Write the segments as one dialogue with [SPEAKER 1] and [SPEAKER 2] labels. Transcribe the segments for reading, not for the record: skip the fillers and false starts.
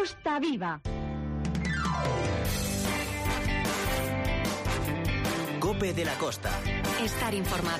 [SPEAKER 1] Costa Viva.
[SPEAKER 2] COPE de la Costa.
[SPEAKER 3] Estar informado.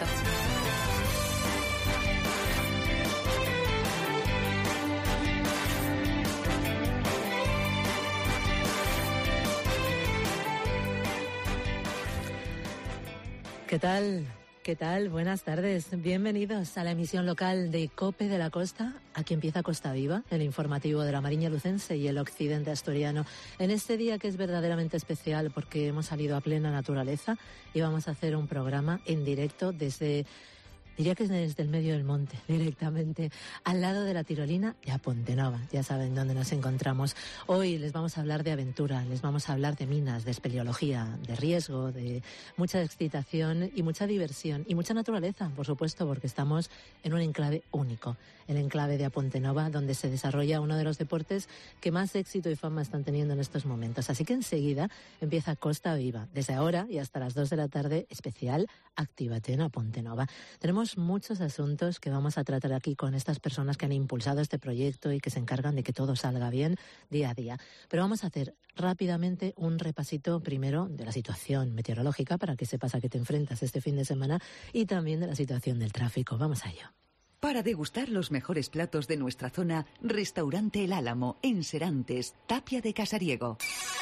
[SPEAKER 4] ¿Qué tal? ¿Qué tal? Buenas tardes. Bienvenidos a la emisión local de COPE de la Costa. Aquí empieza Costa Viva, el informativo de la Mariña Lucense y el occidente asturiano. En este día que es verdaderamente especial porque hemos salido a plena naturaleza y vamos a hacer un programa en directo desde... Diría que es desde el medio del monte, directamente, al lado de la Tirolina y a Pontenova. Ya saben dónde nos encontramos. Hoy les vamos a hablar de aventura, les vamos a hablar de minas, de espeleología, de riesgo, de mucha excitación y mucha diversión y mucha naturaleza, por supuesto, porque estamos en un enclave único, el enclave de A Pontenova, donde se desarrolla uno de los deportes que más éxito y fama están teniendo en estos momentos. Así que enseguida empieza Costa Viva, desde ahora y hasta las 2 de la tarde, especial Actívate en A Pontenova. Tenemos muchos asuntos que vamos a tratar aquí con estas personas que han impulsado este proyecto y que se encargan de que todo salga bien día a día. Pero vamos a hacer rápidamente un repasito primero de la situación meteorológica para que sepas a qué te enfrentas este fin de semana y también de la situación del tráfico. Vamos a ello.
[SPEAKER 5] Para degustar los mejores platos de nuestra zona, Restaurante El Álamo, en Serantes, Tapia de Casariego.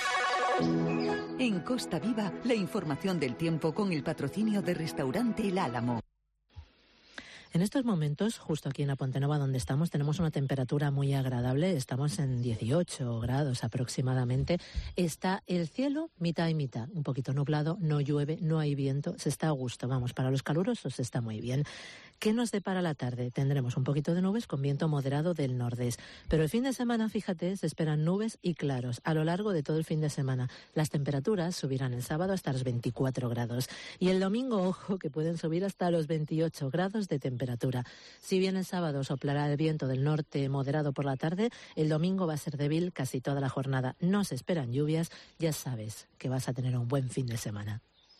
[SPEAKER 5] En Costa Viva, la información del tiempo con el patrocinio de Restaurante El Álamo.
[SPEAKER 4] En estos momentos, justo aquí en A Pontenova donde estamos, tenemos una temperatura muy agradable. Estamos en 18 grados aproximadamente. Está el cielo mitad y mitad, un poquito nublado, no llueve, no hay viento, se está a gusto. Vamos, para los calurosos está muy bien. ¿Qué nos depara la tarde? Tendremos un poquito de nubes con viento moderado del nordés. Pero el fin de semana, fíjate, se esperan nubes y claros a lo largo de todo el fin de semana. Las temperaturas subirán el sábado hasta los 24 grados. Y el domingo, ojo, que pueden subir hasta los 28 grados de temperatura. Si bien el sábado soplará el viento del norte moderado por la tarde, el domingo va a ser débil casi toda la jornada. No se esperan lluvias, ya sabes que vas a tener un buen fin de semana.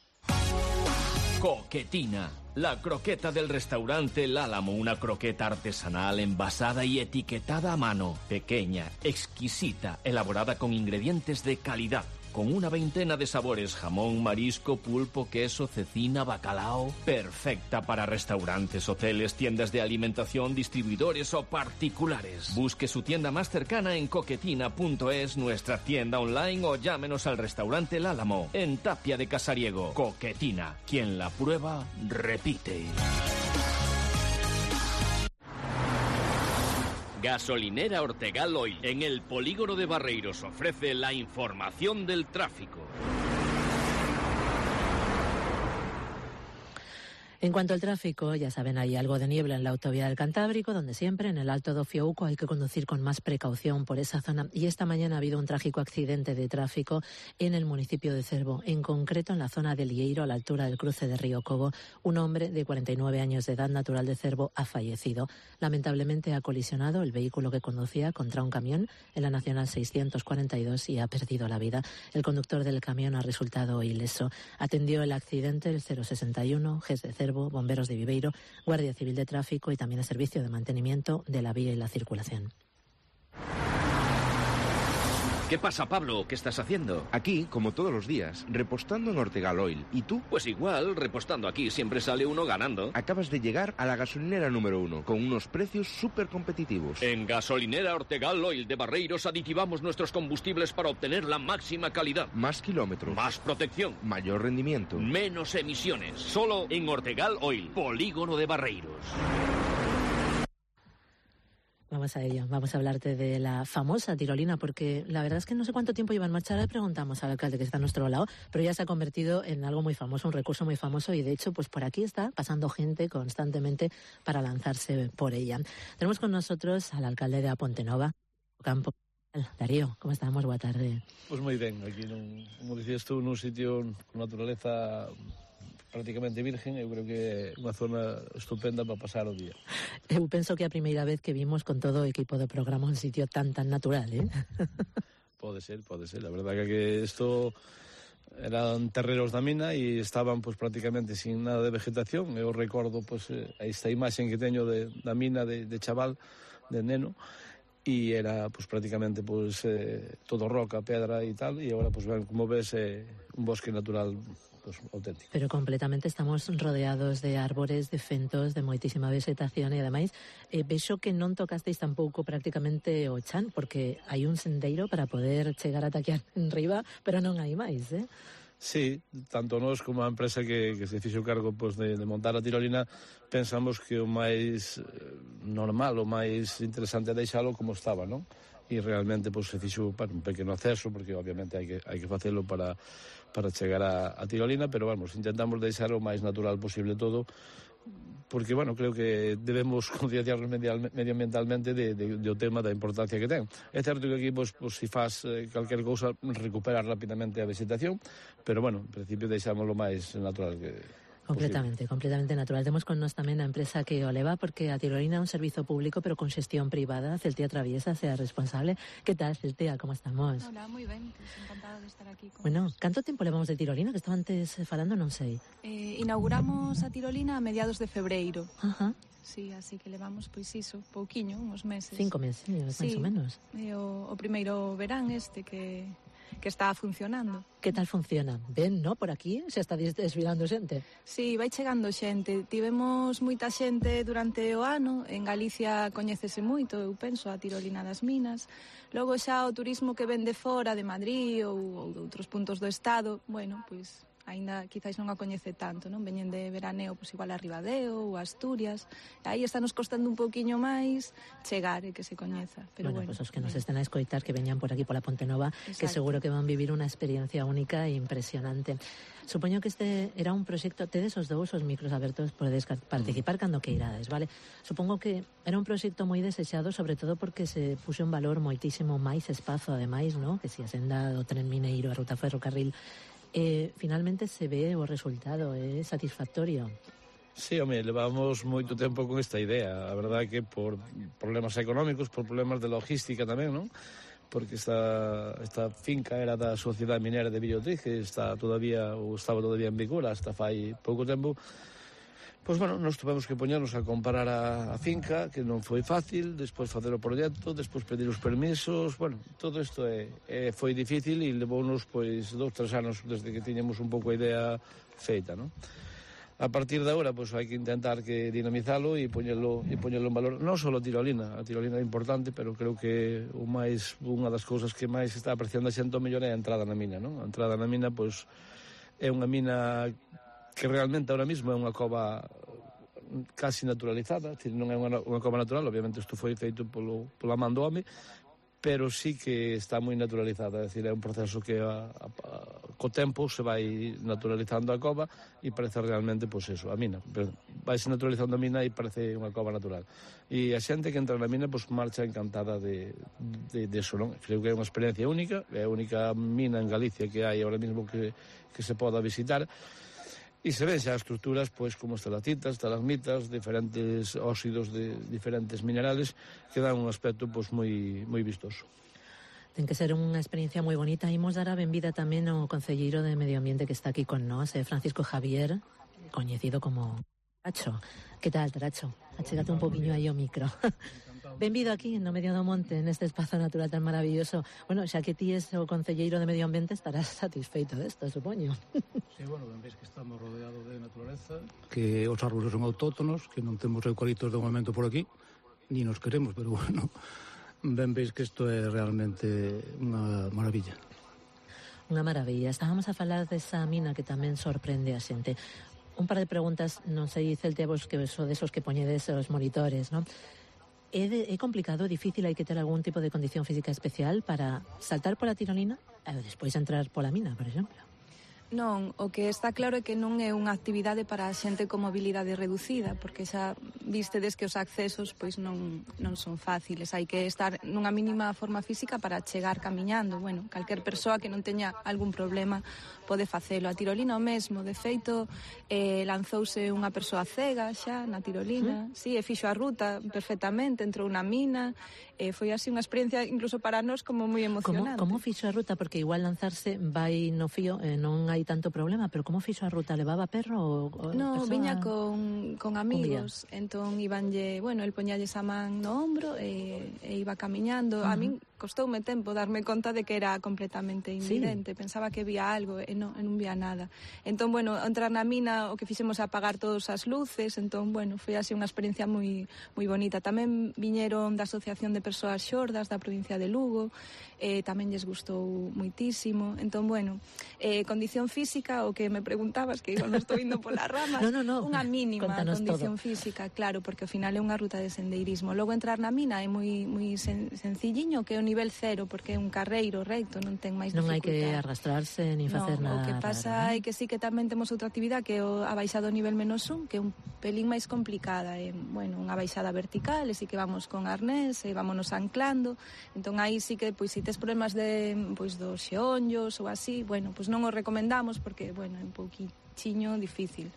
[SPEAKER 6] Coquetina, la croqueta del restaurante El Álamo, una croqueta artesanal envasada y etiquetada a mano, pequeña, exquisita, elaborada con ingredientes de calidad, con una veintena de sabores, jamón, marisco, pulpo, queso, cecina, bacalao, perfecta para restaurantes, hoteles, tiendas de alimentación, distribuidores o particulares. Busque su tienda más cercana en coquetina.es, nuestra tienda online o llámenos al restaurante El Álamo, en Tapia de Casariego. Coquetina, quien la prueba, repite. Gasolinera Ortegal Oil, en el polígono de Barreiros, ofrece la información del tráfico.
[SPEAKER 4] En cuanto al tráfico, ya saben, hay algo de niebla en la autovía del Cantábrico, donde siempre en el Alto do Fiouco hay que conducir con más precaución por esa zona. Y esta mañana ha habido un trágico accidente de tráfico en el municipio de Cervo, en concreto en la zona de Lieiro, a la altura del cruce de Río Cobo. Un hombre de 49 años de edad, natural de Cervo, ha fallecido. Lamentablemente ha colisionado el vehículo que conducía contra un camión en la Nacional 642 y ha perdido la vida. El conductor del camión ha resultado ileso. Atendió el accidente el 061, GES de Cervo, Bomberos de Viveiro, Guardia Civil de Tráfico y también el Servicio de Mantenimiento de la Vía y la Circulación.
[SPEAKER 6] ¿Qué pasa, Pablo? ¿Qué estás haciendo?
[SPEAKER 7] Aquí, como todos los días, repostando en Ortegal Oil. ¿Y tú?
[SPEAKER 6] Pues igual, repostando aquí siempre sale uno ganando.
[SPEAKER 7] Acabas de llegar a la gasolinera número 1, con unos precios súper competitivos.
[SPEAKER 6] En Gasolinera Ortegal Oil de Barreiros aditivamos nuestros combustibles para obtener la máxima calidad.
[SPEAKER 7] Más kilómetros.
[SPEAKER 6] Más protección.
[SPEAKER 7] Mayor rendimiento.
[SPEAKER 6] Menos emisiones. Solo en Ortegal Oil, polígono de Barreiros.
[SPEAKER 4] Vamos a ello, vamos a hablarte de la famosa tirolina, porque la verdad es que no sé cuánto tiempo lleva en marcha. Le preguntamos al alcalde que está a nuestro lado, pero ya se ha convertido en algo muy famoso, un recurso muy famoso, y de hecho, pues por aquí está pasando gente constantemente para lanzarse por ella. Tenemos con nosotros al alcalde de A Pontenova, Campo. Darío, ¿cómo estamos? Boa tarde.
[SPEAKER 8] Pois moi ben, aquí como dicías tú, nun sitio con naturaleza prácticamente virgen. Eu creo que é unha zona estupenda para pasar o día.
[SPEAKER 4] Eu penso que é a primeira vez que vimos con todo o equipo de programa un sitio tan natural, ¿eh?
[SPEAKER 8] Pode ser. La verdad que isto eran terreros da mina e estaban pues prácticamente sin nada de vegetación. Eu recordo pues esta imaxen que teño da mina de chaval, de neno, e era pues, prácticamente pues, todo roca, pedra e tal, e agora, pues, como ves, un bosque natural pues, auténtico.
[SPEAKER 4] Pero completamente estamos rodeados de árbores, de fentos, de moitísima vegetación e ademais vexo que non tocasteis tampouco prácticamente o chan, porque hai un sendeiro para poder chegar ata aquí arriba, pero non hai máis,
[SPEAKER 8] Sí, tanto nós como a empresa que se fixo cargo pues, de montar a tirolina pensamos que o máis normal, o máis interesante é deixalo como estaba, non? E realmente pues, se fixo un pequeno acceso, porque obviamente hai que facelo para chegar a tirolina, pero vamos, intentamos deixar o máis natural posible todo, porque, bueno, creo que debemos concienciarnos medioambientalmente do tema da importancia que ten. É certo que aquí, pues, se faz calquer cousa, recupera rapidamente a vegetación, pero, bueno, en principio deixamos o máis natural que
[SPEAKER 4] completamente natural. Temos con nós tamén a empresa que o leva, porque a tirolina é un servizo público, pero con xestión privada. Celtia Traviesa sea responsable. Que tal, Celtia? Como estamos?
[SPEAKER 1] Hola, moi ben, pues encantada de estar aquí con
[SPEAKER 4] Bueno, canto tempo levamos de tirolina? Que estaba antes falando, non sei.
[SPEAKER 1] Inauguramos a tirolina a mediados de febreiro.
[SPEAKER 4] Ajá.
[SPEAKER 1] Sí, así que levamos, pois iso, pouquiño, uns meses.
[SPEAKER 4] 5 meses, máis ou menos.
[SPEAKER 1] O primeiro verán que está funcionando.
[SPEAKER 4] Que tal funciona? Ben, no? Por aquí se está desfilando xente.
[SPEAKER 1] Sí, vai chegando xente. Tivemos moita xente durante o ano. En Galicia coñécese moito, eu penso, a tirolina das Minas. Logo xa o turismo que ven de fora, de Madrid ou de outros puntos do estado, bueno, pois aínda quizás non a coñece tanto, non? Veñen de veraneo, pois igual a Ribadeo ou a Asturias. Aí está nos costando un pouquiño máis chegar e que se coñeza. Pero bueno,
[SPEAKER 4] pues os que nos estén a escoitar, que veñan por aquí pola Ponte Nova, que seguro que van vivir unha experiencia única e impresionante. Supoño que este era un proxecto, tedes os dous os micros abertos, podedes participar cando que irades, vale? Supongo que era un proxecto moi desexado, sobre todo porque se puxo en valor moitísimo máis espazo, ademais, ¿no? Que si a senda do tren mineiro, a ruta ferrocarril, finalmente se ve o resultado, é satisfactorio.
[SPEAKER 8] Sí, home, levamos moito tempo con esta idea. A verdade que por problemas económicos, por problemas de logística tamén, non? Porque esta finca era da Sociedade Minera de Villotriz, que estaba todavía en vigor hasta fai pouco tempo. Pois, bueno, nos tuvemos que poñernos a comparar a finca, que non foi fácil, despois facer o proxecto, despois pedir os permisos, bueno, todo isto foi difícil e levounos, pois, 2-3 anos desde que tiñamos un pouco a idea feita, non? A partir de agora, pois, hai que intentar que dinamizalo e poñelo en valor, non só a tirolina é importante, pero creo que unha das cousas que máis está apreciando a xente o mellor é a entrada na mina, non? A entrada na mina, pois, é unha mina que realmente ahora mesmo é unha cova casi naturalizada, non é unha cova natural, obviamente isto foi feito pola man do home, pero sí que está moi naturalizada, é dicir, é un proceso que co tempo se vai naturalizando a cova e parece realmente, pois eso, a mina, vaise naturalizando a mina e parece unha cova natural. E a xente que entra na mina, pois marcha encantada de eso, non? Creo que é unha experiencia única, é a única mina en Galicia que hai ahora mesmo que se poda visitar. E se ven xa estruturas, pois, como estalactitas, estalagmitas, diferentes óxidos de diferentes minerales, que dan un aspecto, pois, moi vistoso.
[SPEAKER 4] Ten que ser unha experiencia moi bonita. Imos dar a benvida tamén ao concelleiro de Medio Ambiente que está aquí con nós, Francisco Javier, coñecido como Taracho. Que tal, Taracho? Achégate un poquinho aí ao micro. Benvido aquí, no medio do monte, neste espazo natural tan maravilloso. Bueno, xa que ti és o concelleiro de Medio Ambiente, estarás satisfeito desto, supoño.
[SPEAKER 3] Sí, bueno, ben veis que estamos rodeados de naturaleza, que os árboles son autóctonos, que non temos eucaliptos de momento por aquí, ni nos queremos, pero bueno, ben veis que isto é realmente unha maravilla.
[SPEAKER 4] Unha maravilla. Estábamos a falar desa mina que tamén sorprende a xente. Un par de preguntas, non sei, Celtia, vos que so desos que poñedes os monitores, non? É complicado, difícil, hai que ter algún tipo de condición física especial para saltar pola tirolina e despois entrar pola mina, por exemplo?
[SPEAKER 1] Non, o que está claro é que non é unha actividade para a xente con mobilidade reducida, porque xa vistedes que os accesos pois non son fáciles, hai que estar nunha mínima forma física para chegar camiñando. Bueno, calquer persoa que non teña algún problema pode facelo. A tirolina o mesmo, de feito, lanzouse unha persoa cega xa na tirolina, sí, e fixo a ruta perfectamente, entrou na mina, foi así unha experiencia incluso para nós como moi emocionante.
[SPEAKER 4] Como fixo a ruta? Porque igual lanzarse vai no fío, non hai tanto problema, pero como fixo a ruta? Levaba perro ou
[SPEAKER 1] No,
[SPEAKER 4] persoa?
[SPEAKER 1] viña con amigos, entón ibanlle, bueno, el poñalles a man no ombro e iba camiñando. A min costoume tempo darme conta de que era completamente invidente. Pensaba que vía algo e non vía nada. Entón, bueno, entrar na mina, o que fixemos é apagar todas as luces, entón, bueno, foi así unha experiencia moi bonita. Tamén viñeron da Asociación de Persoas Xordas da provincia de Lugo, tamén lles gustou moitísimo. Entón, bueno, condición física, o que me preguntabas, que igual me estou indo pola rama, unha mínima condición física, claro, porque ao final é unha ruta de sendeirismo. Logo entrar na mina é moi sencilliño, que é o nivel 0, porque é un carreiro recto, non ten máis dificultad.
[SPEAKER 4] Non hai que arrastrarse ni facer nada.
[SPEAKER 1] O que pasa é que sí que tamén temos outra actividade que é a baixada ao nivel -1, que é un pelín máis complicada, bueno, unha baixada vertical, e sí que vamos con arnés, e vámonos anclando. Entón aí sí que, pois, se tes problemas dos xeonllos ou así, bueno, pois non o recomendamos porque, bueno, é un pouquiño difícil.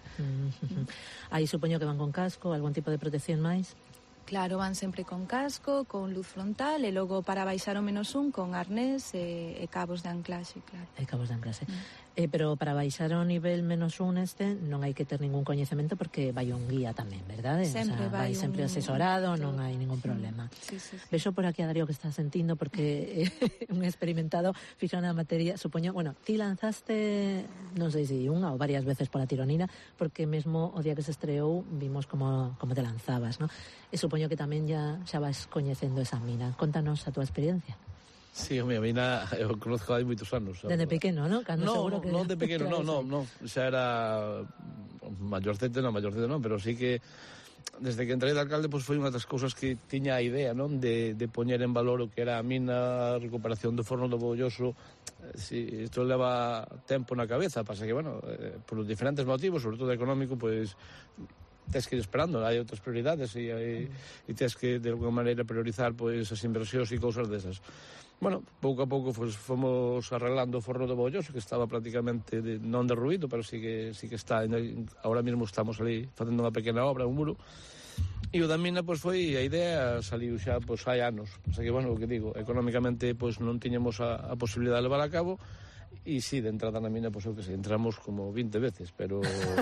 [SPEAKER 4] Aí supoño que van con casco, algún tipo de protección máis?
[SPEAKER 1] Claro, van sempre con casco, con luz frontal, e logo para baixar o -1 con arnés e cabos de anclaxe, claro.
[SPEAKER 4] E cabos de anclaxe. Pero para baixar ao nivel -1 non hai que ter ningún coñecemento porque vai un guía tamén, verdade?
[SPEAKER 1] Sempre vai
[SPEAKER 4] sempre asesorado, non hai ningún problema.
[SPEAKER 1] Sí.
[SPEAKER 4] Vexo por aquí a Darío que está sentindo porque un experimentado fixo na materia, supoño, bueno, ti lanzaste, non sei se unha ou varias veces pola tironina, porque mesmo o día que se estreou vimos como te lanzabas, ¿no? E supoño que tamén xa vas coñecendo esa mina. Contanos a túa experiencia.
[SPEAKER 8] Sí, a mina eu conozco hai moitos anos.
[SPEAKER 4] Dende pequeno, non?
[SPEAKER 8] Non de pequeno, non. Xa era maiorcete non, pero sí que desde que entrei de alcalde foi unha das cousas que tiña a idea, non, de poñer en valor o que era a mina, a recuperación do Forno do Bolloso. Isto leva tempo na cabeza, pasa que, bueno, por diferentes motivos, sobre todo económico, pois tens que ir esperando, hai outras prioridades e tens que de alguma maneira priorizar pois as inversións e cousas desas. Bueno, pouco a pouco fomos arreglando o Forno do Bolloso, que estaba prácticamente non derruído, pero sí que está, ahora mesmo estamos ali facendo unha pequena obra, un muro. E o da mina, pois foi, a idea saliu xa, pois hai anos. O sea que, bueno, o que digo, económicamente, pois non tiñamos a posibilidade de levar a cabo. E sí, de entrada na mina, pois eu que sei, entramos como 20 veces, pero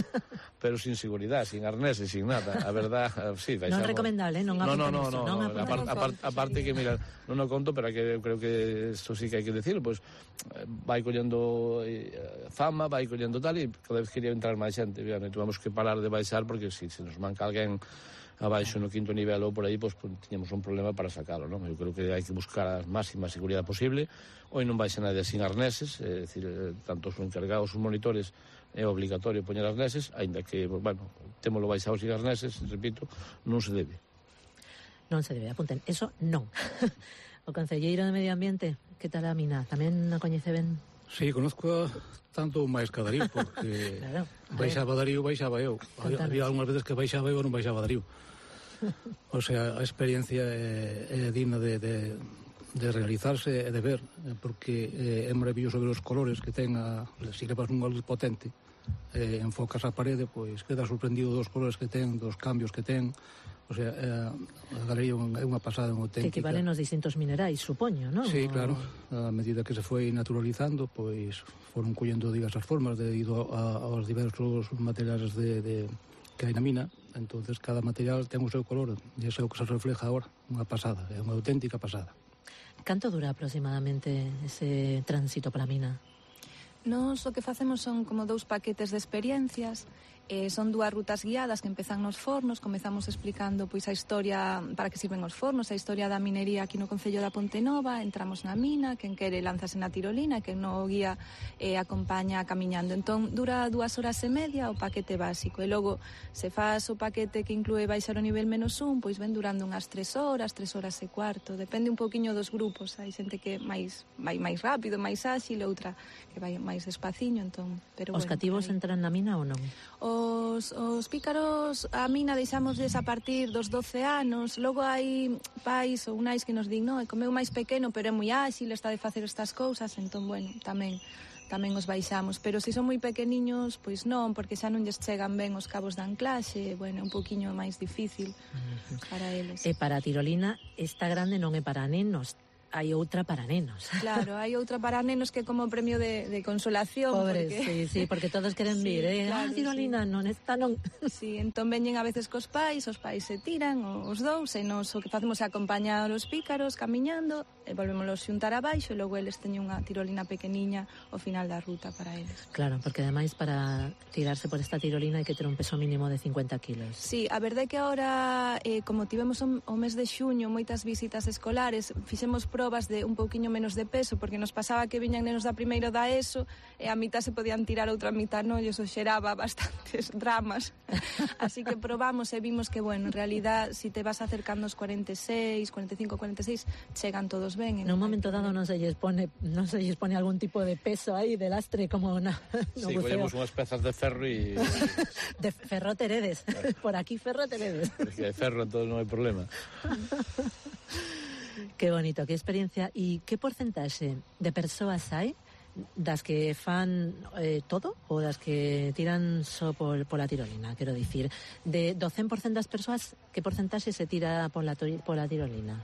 [SPEAKER 8] sin seguridade, sin arnés e sin nada. A verdad, sí, baixamos.
[SPEAKER 4] Non recomendable, non apuntamos.
[SPEAKER 8] Non, aparte que, mira, non o conto, pero que eu creo que isto sí que hai que decirlo, pois vai collendo fama, vai collendo tal, e cada vez quería entrar máis xente, e tuvamos que parar de baixar, porque se nos manca alguén abaixo no 5º nivel ou por aí, pois tiñamos un problema para sacalo, non? Eu creo que hai que buscar a máxima seguridade posible. Hoy non baixa nadie sin arneses, é dicir, tanto os encargados, os monitores, é obligatorio poñer arneses, aínda que, bueno, témolo baixado sin arneses, repito, non se debe.
[SPEAKER 4] Non se debe, apunten, eso non. O concelleiro de Medio Ambiente, que tal a mina? Tamén a coñece ben?
[SPEAKER 3] Sí, conozco tanto máis que a Darío, porque claro, baixaba Darío, baixaba eu. Había algunhas veces que baixaba eu e non baixaba Darío. O sea, a experiencia é digna de realizarse e de ver, porque é maravilloso ver os colores que ten, se levas unha luz potente, enfocas a parede, pois queda sorprendido dos colores que ten, dos cambios que ten. O sea, a galería é unha pasada, unha auténtica.
[SPEAKER 4] Que equivalen os distintos minerais, supoño, non?
[SPEAKER 3] Sí, claro. A medida que se foi naturalizando, pois foron collendo diversas formas debido aos diversos materiais que hai na mina. Entonces cada material ten o seu color, e ese é o que se refleja agora. Unha pasada, é unha auténtica pasada.
[SPEAKER 4] Canto dura aproximadamente ese tránsito para a mina?
[SPEAKER 1] Nos o que facemos son como 2 paquetes de experiencias. Son 2 rutas guiadas que empezan nos fornos. Comezamos explicando pois a historia, para que sirven os fornos, a historia da minería aquí no concello da Ponte Nova. Entramos na mina, quen quere lánzase na tirolina, quen no guía acompaña camiñando. Entón dura 2 horas e media o paquete básico, e logo se faz o paquete que inclúe baixar o nivel -1, pois ven durando unhas 3 horas e cuarto, depende un pouquiño dos grupos. Hai xente que vai máis rápido, máis áxil, outra que vai máis despaciño, entón, pero
[SPEAKER 4] os cativos entran na mina ou non?
[SPEAKER 1] Os pícaros a mina deixámosles a partir dos 12 anos. Logo hai pais ou nais que nos din, non, é como eu máis pequeno, pero é moi áxil, está de facer estas cousas, entón, bueno, tamén os baixamos, pero se son moi pequeniños, pois non, porque xa non lles chegan ben os cabos de anclaxe, bueno, é un poquinho máis difícil para eles.
[SPEAKER 4] E para a tirolina, esta grande non é para nenos. hai outra para nenos.
[SPEAKER 1] Claro, hai outra para nenos que como premio de consolación.
[SPEAKER 4] Pobres,
[SPEAKER 1] porque...
[SPEAKER 4] sí, porque todos queren vir,
[SPEAKER 1] claro,
[SPEAKER 4] tirolina,
[SPEAKER 1] sí.
[SPEAKER 4] non, esta non.
[SPEAKER 1] Sí, entón veñen a veces cos pais se tiran, os dous, e nos o que facemos é acompañar os pícaros camiñando, e volvémolos xuntar abaixo, e logo eles teñen unha tirolina pequeniña ao final da ruta para eles.
[SPEAKER 4] Claro, porque ademais para tirarse por esta tirolina hai que ter un peso mínimo de 50 kilos.
[SPEAKER 1] Sí, a verdade é que agora, como tivemos o mes de xuño moitas visitas escolares, fixemos probas de un pouquiño menos de peso, porque nos pasaba que viñan nenos da primeiro da ESO e a mitad se podían tirar, outra mitad non, e eso xeraba bastantes dramas. Así que probamos e vimos que, bueno, en realidad, si te vas acercando aos 46, 45, 46, chegan todos ben.
[SPEAKER 4] En un momento dado non se lles pone algún tipo de peso aí, de lastre, como no
[SPEAKER 8] sí, collemos unhas pezas de ferro e...
[SPEAKER 4] de ferro teredes, por aquí ferro teredes.
[SPEAKER 8] Porque hai ferro, entón non hai problema.
[SPEAKER 4] Qué bonito, qué experiencia. E que porcentaxe de persoas hai das que fan todo ou das que tiran só pola tirolina, quero dicir? Do 100% das persoas, que porcentaxe se tira pola tirolina?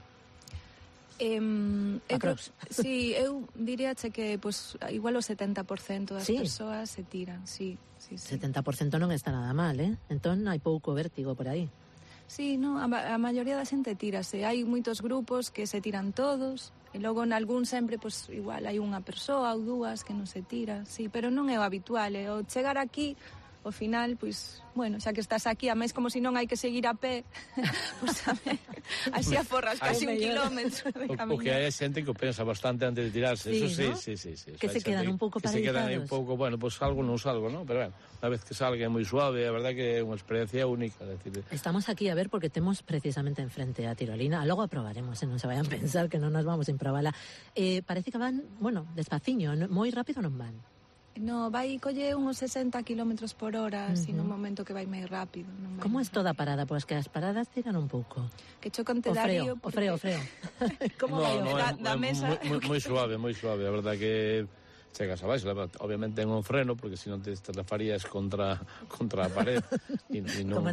[SPEAKER 1] Sí, eu diríache que pues, igual o 70% das persoas se tiran, sí.
[SPEAKER 4] 70% non está nada mal, Entón hai pouco vértigo por aí.
[SPEAKER 1] Sí, no, a maioría da xente tírase. Hai moitos grupos que se tiran todos, e logo en algún sempre, pues, igual hai unha persoa ou dúas que non se tira, sí, pero non é o habitual, o chegar aquí, ao final, pois, bueno, xa que estás aquí, a máis como se non hai que seguir a pé, pois, así aforras casi un kilómetro de camiñar.
[SPEAKER 8] O que hai xente que o pensa bastante antes de tirarse,
[SPEAKER 4] sí,
[SPEAKER 8] eso sí,
[SPEAKER 4] ¿no?
[SPEAKER 8] sí.
[SPEAKER 4] Que se quedan un pouco paralizados.
[SPEAKER 8] Que se quedan aí un pouco, bueno, pues salgo, non salgo, ¿no? Pero bueno, unha vez que salga é moi suave, a verdade que é unha experiencia única. Decir...
[SPEAKER 4] Estamos aquí a ver porque temos precisamente enfrente a tirolina, logo aprobaremos, non se vayan a pensar que non nos vamos sin probarla. Parece que van, bueno, despaciño, moi rápido non van.
[SPEAKER 1] No, vai colle uns 60 km por hora, así nun momento que vai máis rápido.
[SPEAKER 4] Como é toda a parada? Pois que as paradas tiran un pouco.
[SPEAKER 1] Que chocan te darío...
[SPEAKER 4] O freo. Como vai o freo?
[SPEAKER 1] Da mesa...
[SPEAKER 8] Moi suave, a verdade que chegas abaixo, obviamente en un freno, porque senón te estrafarías contra a pared e non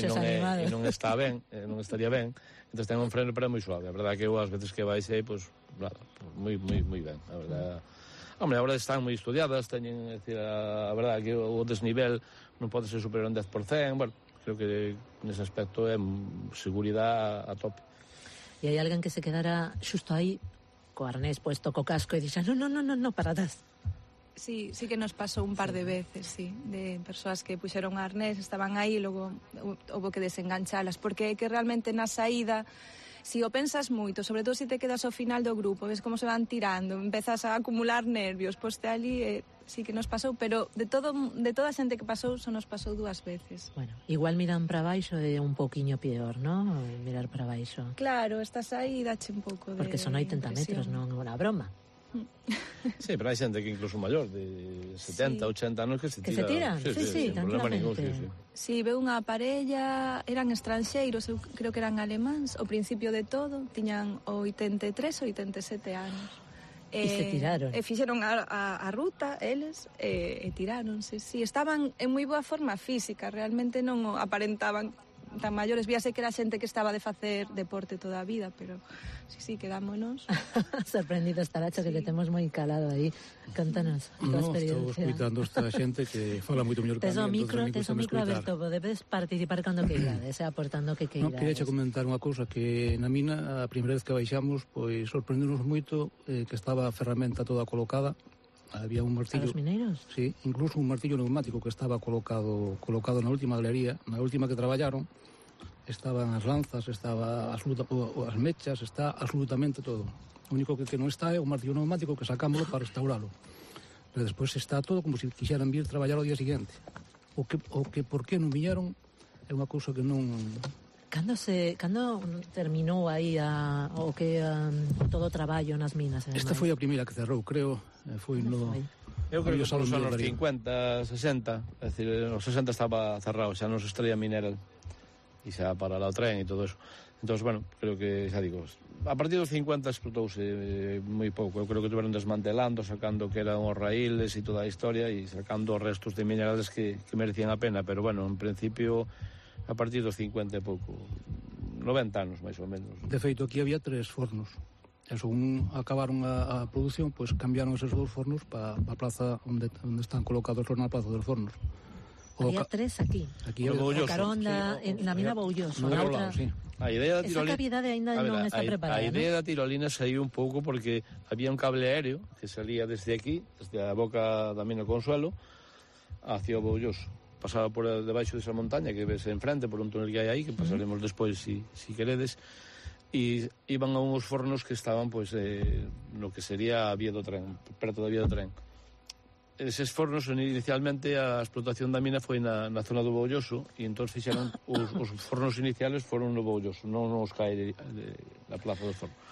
[SPEAKER 8] está ben, non estaría ben. Entón ten un freno, pero é moi suave. A verdade que eu as veces que vais aí, pois, moi ben, a verdade. Hombre, agora están moi estudiadas, teñen, decir, a verdade que o desnivel non pode ser superior a un 10%, bueno, creo que nese aspecto é seguridade a tope.
[SPEAKER 4] E hai alguén que se quedara xusto aí, co arnés puesto, co casco, e dixa, no, para atrás.
[SPEAKER 1] Sí que nos pasou un par de veces, sí, de persoas que puxeron arnés, estaban aí, e logo houve que desenganchalas, porque é que realmente na saída... Si o pensas moito, sobre todo se te quedas ao final do grupo, ves como se van tirando, empezas a acumular nervios, pois te ali sí que nos pasou, pero de toda a xente que pasou, só nos pasou 2 veces.
[SPEAKER 4] Bueno, igual miran para baixo é un pouquiño peor, ¿no? Mirar para baixo.
[SPEAKER 1] Claro, estás aí, dache un pouco de...
[SPEAKER 4] Porque son 80 metros, non é unha broma.
[SPEAKER 8] Sí, pero hai xente que incluso maior, de 70, 80 anos que se tira.
[SPEAKER 4] Que se tiran, sí, tranquilamente.
[SPEAKER 1] Sí, veu unha parella, eran estranxeiros, eu creo que eran alemáns, ao principio de todo, tiñan 83 ou 87 anos.
[SPEAKER 4] E se tiraron.
[SPEAKER 1] E fixeron a ruta, eles, e tiráronse, sí. Estaban en moi boa forma física, realmente non aparentaban tan maiores. Víase que era xente que estaba de facer deporte toda a vida, pero sí, quedámonos.
[SPEAKER 4] Sorprendido estará, que le temos moi calado aí. Contanos a tua experiencia.
[SPEAKER 3] Estou escuitando esta xente que fala moito mellor que a mí.
[SPEAKER 4] Tes o micro aberto, podedes participar cando queirades, aportando que queirades.
[SPEAKER 3] Queria comentar unha cousa, que na mina, a primeira vez que baixamos, pois sorprendenos moito que estaba a ferramenta toda colocada. Había un martillo...
[SPEAKER 4] ¿A los mineros?
[SPEAKER 3] Sí, incluso un martillo neumático que estaba colocado na última galería, na última que traballaron. Estaban as lanzas, estaba as mechas, está absolutamente todo. O único que non está é o martillo neumático que sacámoslo para restauralo. Pero despois está todo como se quixeran vir traballar ao día seguinte. O que por que non viñeron é unha cousa que non...
[SPEAKER 4] Cando terminou aí todo o traballo nas minas?
[SPEAKER 3] Esta foi a primeira que cerrou, creo. Foi no...
[SPEAKER 8] Eu creo que nos anos 50, 60, é dicir, nos 60 estaba cerrado, xa non se estaría mineral e xa para o tren e todo eso. Entón, bueno, creo que, xa digo, a partir dos 50 explotouse moi pouco. Eu creo que tuveron desmantelando, sacando que eran os raíles e toda a historia e sacando os restos de minerales que merecían a pena, pero bueno, en principio a partir dos 50 e pouco, 90 anos máis ou menos.
[SPEAKER 3] De feito, aquí había 3 fornos. E según acabaron a produción, pois cambiaron esos 2 fornos para a plaza onde están colocados na plaza dos fornos.
[SPEAKER 4] Había 3 aquí. O carón na mina Boulloso, na outra.
[SPEAKER 8] A idea da
[SPEAKER 4] esa cavidade ainda non está preparada.
[SPEAKER 8] A idea da tirolina saiu un pouco porque había un cable aéreo que salía desde aquí, desde a boca da mina Consuelo, hacia o Boulloso. Pasaba por debaixo desa montaña que ves enfrente, por un túnel que hai aí, que pasaremos despois, si queredes, e iban a uns fornos que estaban pois no que sería a vía do tren, perto da vía do tren. Eses fornos, inicialmente, a explotación da mina foi na zona do Boulloso, e entón fixeron os fornos iniciales foron no Boulloso, non nos cae na plaza do forno.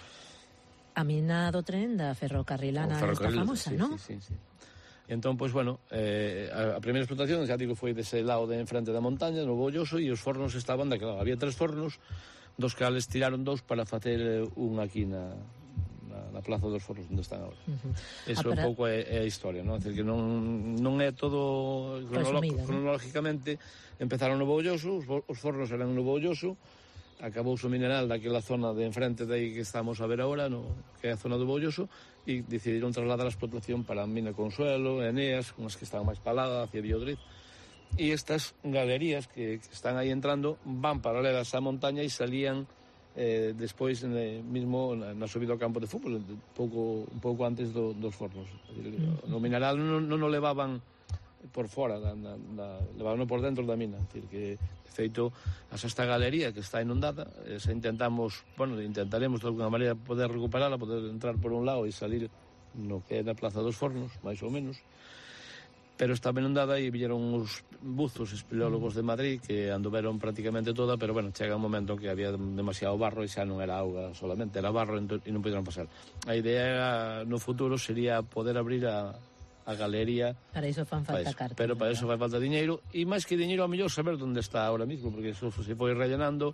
[SPEAKER 4] A mina do tren da ferrocarrilana esta famosa, non?
[SPEAKER 8] Sí. Entón, pois, bueno, a primeira explotación, xa digo, foi dese lado de enfrente da montaña, no Boulloso, e os fornos estaban daquela. Había 3 fornos, dos cales tiraron 2 para facer un aquí na plaza dos fornos onde están agora. Eso un pouco é a historia, non? É dicir, que non é todo cronológicamente. Empezaron no Boulloso, os fornos eran no Boulloso, acabouse o mineral daquela zona de enfrente de aí que estamos a ver agora, que é a zona do Boulloso, e decidiron trasladar a explotación para a mina Consuelo, Eneas, unhas que estaban máis paladas, hacia Biodriz. E estas galerías que están aí entrando van paralelas á montaña e salían despois mismo na subida ao campo de fútbol, un pouco antes dos fornos. No mineral non o levaban por fora, levaban por dentro da mina. É dicir, que de feito, esta galería que está inundada, intentaremos de alguna maneira poder recuperala, poder entrar por un lado e salir no que é na plaza dos fornos, máis ou menos, pero estaba inundada e vieron uns buzos espeleólogos de Madrid que anduveron prácticamente toda, pero bueno, chega un momento que había demasiado barro e xa non era auga solamente, era barro e non pudieron pasar. A idea no futuro sería poder abrir a galería.
[SPEAKER 4] Para iso fan falta cartas.
[SPEAKER 8] Pero para iso fai falta diñeiro, e máis que diñeiro, a mellor saber onde está ahora mismo, porque iso se foi rellenando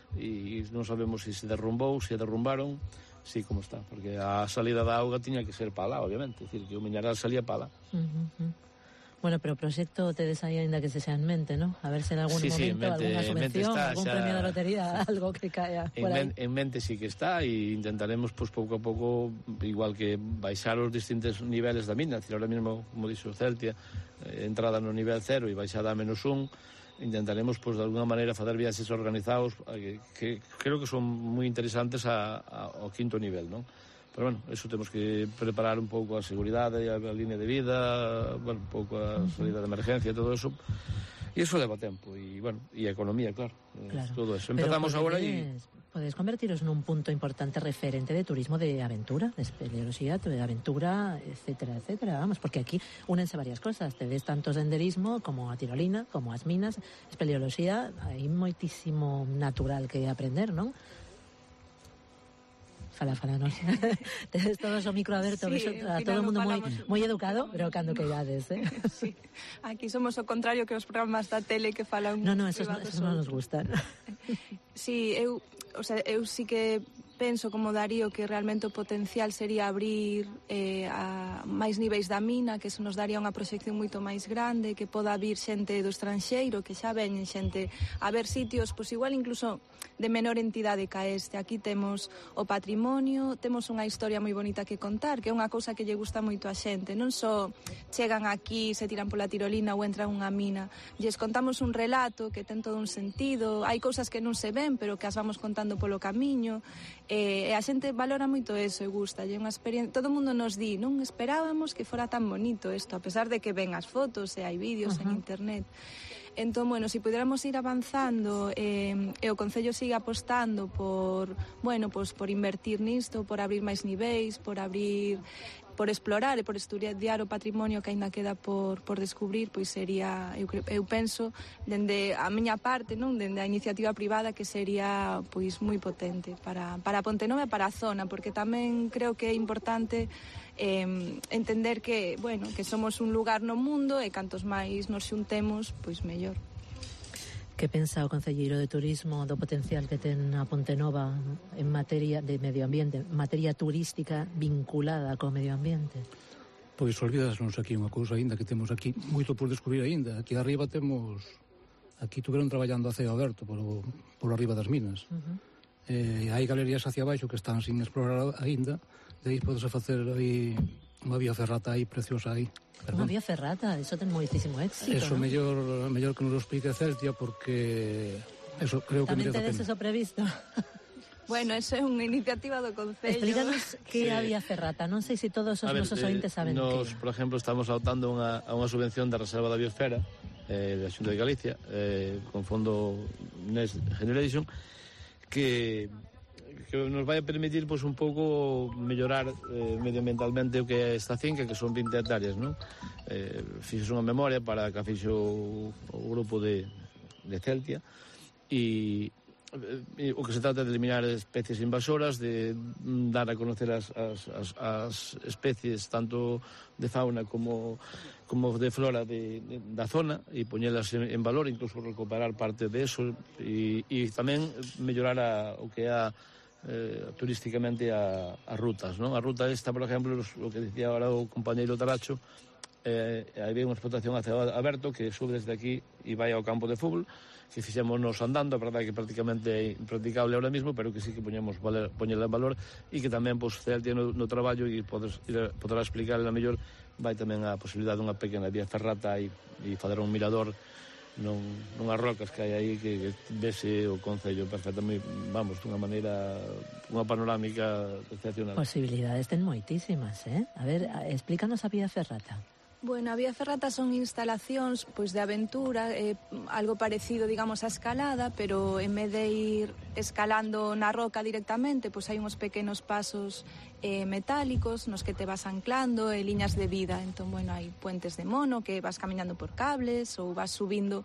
[SPEAKER 8] e non sabemos se derrumbou, se derrumbaron, sí, como está, porque a salida da auga tiña que ser para lá, obviamente, é dicir, que o mineral salía para lá.
[SPEAKER 4] Bueno, pero o proxecto tedes aí ainda que se xa en mente, non? A ver se en algún momento alguna subvención, algún premio de lotería, algo que caia por aí.
[SPEAKER 8] En mente sí que está, e intentaremos, pues, pouco a pouco, igual que baixar os distintos niveles da mina, ahora mismo, como dixo Celtia, entrada no nivel 0 e baixada a -1, intentaremos, pues, de alguna maneira facer viaxes organizados que creo que son moi interesantes ao 5º nivel, non? Pero, bueno, eso temos que preparar un pouco a seguridade, a línea de vida, bueno, un pouco a salida de emergencia e todo eso. E eso leva tempo, e, bueno, e a economía, claro. Todo eso. Empezamos agora e...
[SPEAKER 4] Podes convertiros nun punto importante referente de turismo de aventura, de espeleoloxía, de aventura, etcétera, etcétera. Vamos, porque aquí únense varias cosas. Tedes tanto senderismo como a tirolina, como as minas, espeleoloxía, hai moitísimo natural que aprender, non? Fala, non. Tedes todos o micro aberto, sí, a todo o mundo moi educado, pero cando queirades,
[SPEAKER 1] Sí. Aquí somos o contrario que os programas da tele que falan...
[SPEAKER 4] No, esos non nos gustan.
[SPEAKER 1] Sí, eu sí que penso como Darío que realmente o potencial sería abrir a máis niveis da mina, que eso nos daría unha proxección moito máis grande, que poda vir xente do estranxeiro, que xa veñen xente a ver sitios, pois igual incluso de menor entidade ca este. Aquí temos o patrimonio, temos unha historia moi bonita que contar, que é unha cousa que lle gusta moito a xente. Non só chegan aquí, se tiran pola tirolina ou entran unha mina, lles contamos un relato que ten todo un sentido, hai cousas que non se ven, pero que as vamos contando polo camiño, e a xente valora moito eso e gusta, é unha experiencia. Todo o mundo nos di, non esperábamos que fora tan bonito isto, a pesar de que ven as fotos e hai vídeos en internet. Entón, bueno, se pudiéramos ir avanzando e o Concello sigue apostando por invertir nisto, por abrir máis niveis, por explorar e por estudiar o patrimonio que aínda queda por descubrir, pois sería, eu penso, dende a miña parte, non, dende a iniciativa privada, que sería pois moi potente para Pontenova e para a zona, porque tamén creo que é importante entender que, bueno, que somos un lugar no mundo e cantos máis nos xuntemos, pois mellor.
[SPEAKER 4] Que pensa o concelleiro de turismo do potencial que ten a Pontenova en materia de medio ambiente, materia turística vinculada co medio ambiente?
[SPEAKER 3] Pois olvidasnos aquí unha cousa aínda que temos aquí moito por descubrir aínda. Aquí arriba temos... Aquí tuveron traballando a ceo aberto por arriba das minas. Hai galerías hacia baixo que están sin explorar aínda, de aí podese facer aí unha vía ferrata aí preciosa aí.
[SPEAKER 4] Unha vía ferrata, eso ten moitísimo éxito,
[SPEAKER 3] eso,
[SPEAKER 4] ¿no?
[SPEAKER 3] mellor que nos lo explique Celtia, porque eso creo que
[SPEAKER 4] tamén
[SPEAKER 3] merece a
[SPEAKER 4] tedes
[SPEAKER 3] pena.
[SPEAKER 4] eso previsto?
[SPEAKER 1] Bueno, eso é unha iniciativa do Concello.
[SPEAKER 4] Explícanos que é a vía ferrata. Non sei se todos os nosos ointes saben
[SPEAKER 8] Nos,
[SPEAKER 4] que...
[SPEAKER 8] por exemplo, estamos adoptando a unha subvención da Reserva da Biosfera da Xunta de Galicia con fondo Next Generation que nos vai a permitir pues, un pouco mellorar medioambientalmente o que é esta finca, que son 20 hectáreas, non? Fixos unha memoria para que fixo o grupo de Celtia e o que se trata de eliminar especies invasoras, de dar a conocer as especies tanto de fauna como de flora da zona e poñelas en valor, incluso recuperar parte de eso e tamén mellorar o que é turísticamente as rutas, non? A ruta esta, por exemplo, o que dicía ahora o compañeiro Taracho, hai unha explotación a ceo aberto que sube desde aquí e vai ao campo de fútbol, que fixémonos andando, a verdade que prácticamente é impracticable ahora mismo, pero que sí que poñela en valor e que tamén pues, Celtia no traballo e poderá explicar a mellor vai tamén a posibilidade dunha pequena vía ferrata e fazer un mirador nunhas rocas que hai aí que vese o Concello perfectamente, vamos, dunha maneira, unha panorámica excepcional.
[SPEAKER 4] Posibilidades ten moitísimas, A ver, explícanos a vía ferrata.
[SPEAKER 1] Bueno, a vía ferrata son instalacións pois de aventura, algo parecido, digamos, a escalada, pero en vez de ir escalando na roca directamente, pois hai uns pequenos pasos metálicos nos que te vas anclando e liñas de vida. Entón, bueno, hai puentes de mono que vas camiñando por cables ou vas subindo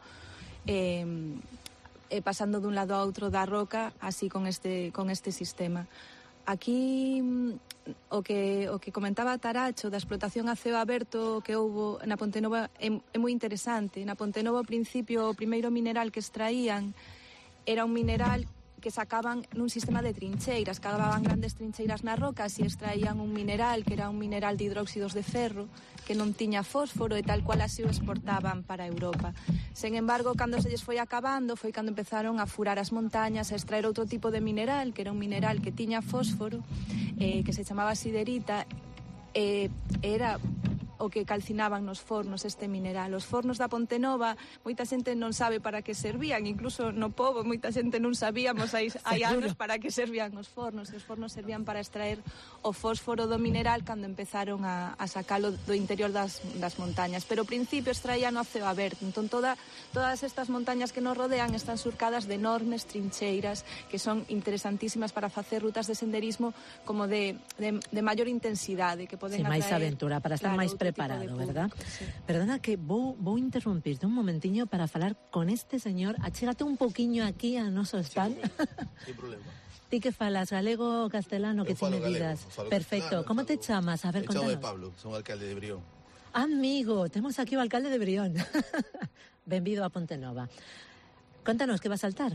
[SPEAKER 1] pasando dun lado a outro da roca, así con este sistema. Aquí o que comentaba Taracho da explotación a ceo aberto que houbo na Pontenova é moi interesante. Na Pontenova, ao principio, o primeiro mineral que extraían era un mineral que sacaban nun sistema de trincheiras, cavaban grandes trincheiras nas rocas e extraían un mineral que era un mineral de hidróxidos de ferro que non tiña fósforo e tal cual así o exportaban para Europa. Sen embargo, cando se lles foi acabando foi cando empezaron a furar as montañas, a extraer outro tipo de mineral, que era un mineral que tiña fósforo, que se chamaba siderita, era o que calcinaban nos fornos este mineral. Os fornos da Pontenova, moita xente non sabe para que servían, incluso no pobo moita xente non sabíamos hai anos para que servían os fornos. Os fornos servían para extraer o fósforo do mineral cando empezaron a sacalo do interior das montañas, pero ao principio extraían a ceo aberto. Entón todas estas montañas que nos rodean están surcadas de enormes trincheiras que son interesantísimas para facer rutas de senderismo como de maior intensidade, que poden atraer
[SPEAKER 4] máis aventura, para estar máis preparado, verdad?
[SPEAKER 1] Sí.
[SPEAKER 4] Perdona que vou interrumpirte un momentiño para falar con este señor. Achégate un poquiño aquí a noso stand.
[SPEAKER 9] Sin problema.
[SPEAKER 4] Ti que falas galego ou castelano, que ti me digas. Perfecto. Como te chamas? A ver, contanos.
[SPEAKER 9] Me chamo Pablo, son alcalde de Brión.
[SPEAKER 4] Amigo, temos aquí o alcalde de Brión. Benvido a Pontenova. Contanos, que vas a saltar?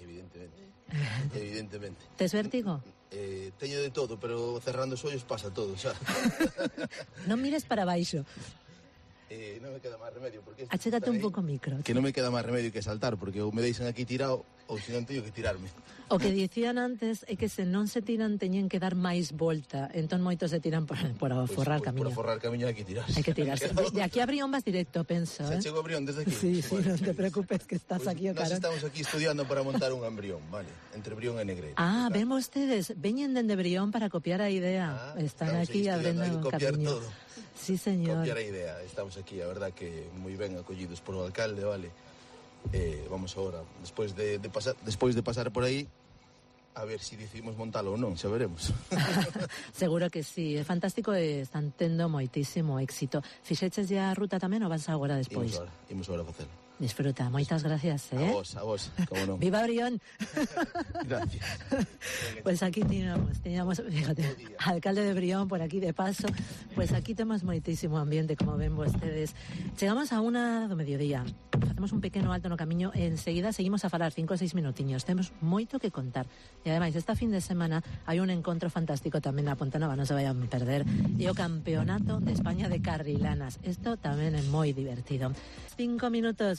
[SPEAKER 9] Evidentemente.
[SPEAKER 4] Tes vértigo?
[SPEAKER 9] Teño de todo, pero cerrando os ollos pasa todo, xa.
[SPEAKER 4] Non mires para baixo.
[SPEAKER 9] Non me queda máis remedio porque
[SPEAKER 4] achégate un pouco o micro.
[SPEAKER 9] Que non me queda máis remedio que saltar, porque ou me deixan aquí tirado ou se non teño que tirarme.
[SPEAKER 4] O que dicían antes é que se non se tiran teñen que dar máis volta, entón moitos se tiran por aforrar camiño.
[SPEAKER 9] Por aforrar camiño hai que tirarse.
[SPEAKER 4] Hai que tirarse. De aquí a Brión vas directo, penso.
[SPEAKER 9] Se chego a Brión desde aquí?
[SPEAKER 4] Sí, bueno, non te preocupes que estás aquí o carón.
[SPEAKER 9] Nós estamos aquí estudiando para montar un Brión, vale, entre Brión e Negreira.
[SPEAKER 4] Ah, ven vostedes, veñen dende Brión para copiar a idea. Están aquí abrindo un camiño. Sí, señor.
[SPEAKER 9] Copiar a idea. Estamos aquí, a verdad que moi ben acollidos por o alcalde, vale. Vamos agora, despois de pasar por aí, a ver se decidimos montalo ou non, xa veremos.
[SPEAKER 4] Seguro que sí, é fantástico e están tendo moitísimo éxito. Fixeches ya a ruta tamén ou vas agora despois?
[SPEAKER 9] Imos agora a facelo.
[SPEAKER 4] Disfruta, moitas gracias,
[SPEAKER 9] A vos, como non.
[SPEAKER 4] Viva Brión.
[SPEAKER 9] Gracias.
[SPEAKER 4] Pues aquí teníamos, fíjate, alcalde de Brión por aquí de paso. Pues aquí temos moitísimo ambiente, como ven vostedes. Chegamos a 1 do mediodía. Facemos un pequeno alto no camiño e enseguida seguimos a falar 5 ou 6 minutiños. Temos moito que contar. E ademais, esta fin de semana hai un encontro fantástico tamén na Pontenova, non se vayan a perder. E o Campeonato de España de Carrilanas. Isto tamén é moi divertido. 5 minutos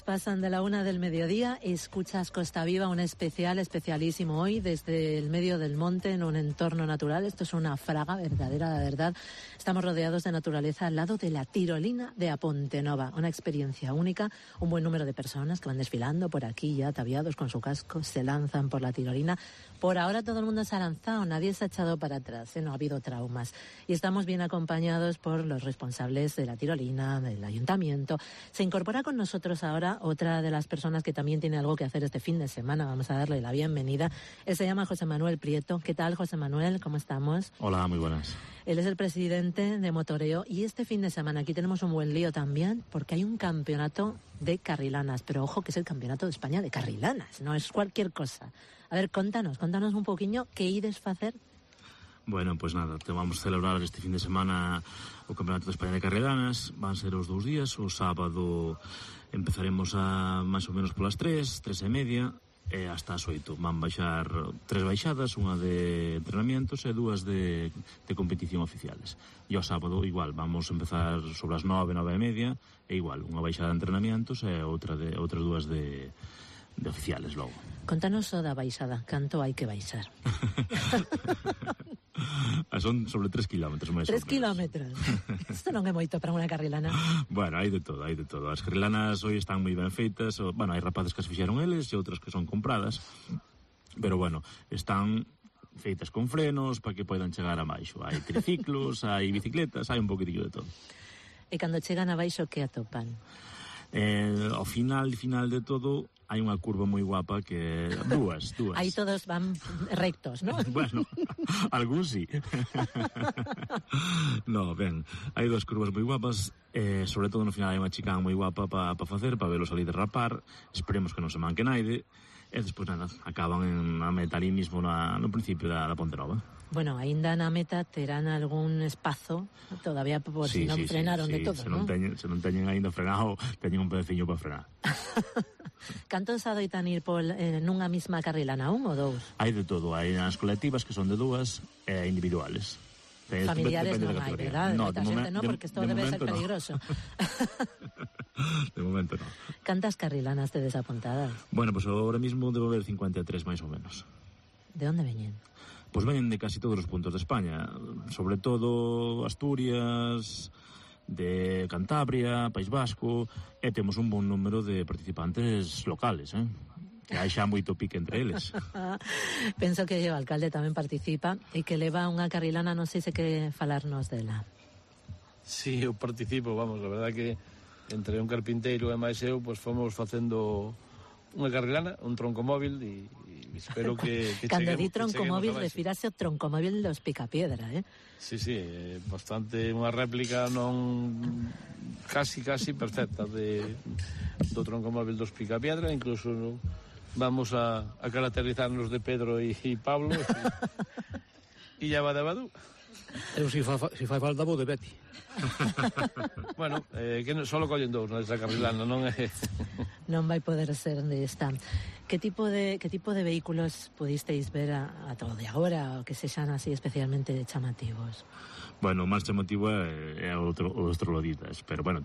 [SPEAKER 4] pasan de la 1 del mediodía. Escuchas Costa Viva, un especialísimo hoy desde el medio del monte en un entorno natural. Esto es una fraga verdadera, la verdad. Estamos rodeados de naturaleza al lado de la tirolina de Apontenova. Una experiencia única, un buen número de personas que van desfilando por aquí ya ataviados con su casco, se lanzan por la tirolina. Por ahora todo el mundo se ha lanzado, nadie se ha echado para atrás, no ha habido traumas. Y estamos bien acompañados por los responsables de la tirolina, del ayuntamiento. Se incorpora con nosotros ahora otra de las personas que también tiene algo que hacer este fin de semana. Vamos a darle la bienvenida. Él se llama José Manuel Prieto. ¿Qué tal, José Manuel? ¿Cómo estamos?
[SPEAKER 10] Hola, muy buenas.
[SPEAKER 4] Él es el presidente de Motoreo y este fin de semana aquí tenemos un buen lío también porque hay un campeonato de carrilanas, pero ojo que es el campeonato de España de carrilanas, no es cualquier cosa. A ver, contanos un poquinho que ides facer.
[SPEAKER 10] Bueno, pues nada, te vamos a celebrar este fin de semana o Campeonato de España de Carrilanas. Van ser os 2 días. O sábado empezaremos a máis ou menos polas 3:30 e hasta as 8. Van baixar 3 baixadas, unha de entrenamientos e 2 de competición oficiales. E o sábado igual, vamos a empezar sobre as 9:30 e igual, unha baixada de entrenamientos e outras 2 de oficiales logo.
[SPEAKER 4] Contanos o da baixada, canto hai que baixar?
[SPEAKER 10] Son sobre 3 kilómetros máis
[SPEAKER 4] 3 kilómetros. Isto non é moito para unha carrilana.
[SPEAKER 10] Bueno, hai de todo. As carrilanas hoy están moi ben feitas. Bueno, hai rapaces que as fixeron eles e outras que son compradas. Pero bueno, están feitas con frenos para que poidan chegar a baixo. Hai triciclos, hai bicicletas, hai un poquitillo de todo.
[SPEAKER 4] E cando chegan a baixo, que atopan?
[SPEAKER 10] Ao final de todo hai unha curva moi guapa que dúas.
[SPEAKER 4] Aí todos van rectos, ¿no?
[SPEAKER 10] Bueno, algún sí. No, ben, hai 2 curvas moi guapas, sobre todo no final hai unha chicán moi guapa para facer, para velo salir de rapar. Esperemos que non se manque naide. E despois nada, acaban na meta ali mismo no principio da Pontenova.
[SPEAKER 4] Bueno, aínda na meta terán algún espazo todavía por si non frenaron de todo, non?
[SPEAKER 10] Se non teñen aínda frenado, teñen un pedeciño para frenar.
[SPEAKER 4] Cantos adoitan ir nunha mesma carrilana, 1 ou 2?
[SPEAKER 10] Hai de todo, hai as colectivas que son de 2 e individuales.
[SPEAKER 4] Familiares non hai, verdad?
[SPEAKER 10] No, de
[SPEAKER 4] momento no, porque isto debe ser peligroso.
[SPEAKER 10] De momento no.
[SPEAKER 4] Cantas carrilanas tedes apuntadas?
[SPEAKER 10] Bueno, pues ahora mismo debo haber 53 máis ou menos.
[SPEAKER 4] De onde veñen?
[SPEAKER 10] Pues veñen de casi todos os puntos de España, sobre todo Asturias, de Cantabria, País Vasco, e temos un bon número de participantes locales, que hai xa moito pique entre eles.
[SPEAKER 4] Penso que o alcalde tamén participa e que leva unha carrilana, non sei se quere falarnos dela.
[SPEAKER 8] Sí, eu participo, vamos, a verdade que entre un carpinteiro e máis eu, pois fomos facendo unha carrilana, un troncomóvil e espero que
[SPEAKER 4] cando di troncomóvil refírase ao troncomóvil dos Picapiedra,
[SPEAKER 8] Sí, bastante unha réplica non casi perfecta do troncomóvil dos Picapiedra, incluso vamos a caracterizarnos de Pedro e Pablo e ya va de Badú.
[SPEAKER 3] Eu si fai falta vou de Betty.
[SPEAKER 8] Bueno, que só collen 2 nesa carrilana, non é...
[SPEAKER 4] Non vai poder ser onde está. Que tipo de vehículos pudisteis ver a todo de agora, o que sexan así especialmente chamativos?
[SPEAKER 10] Bueno, o máis chamativo é os troloditas, pero bueno,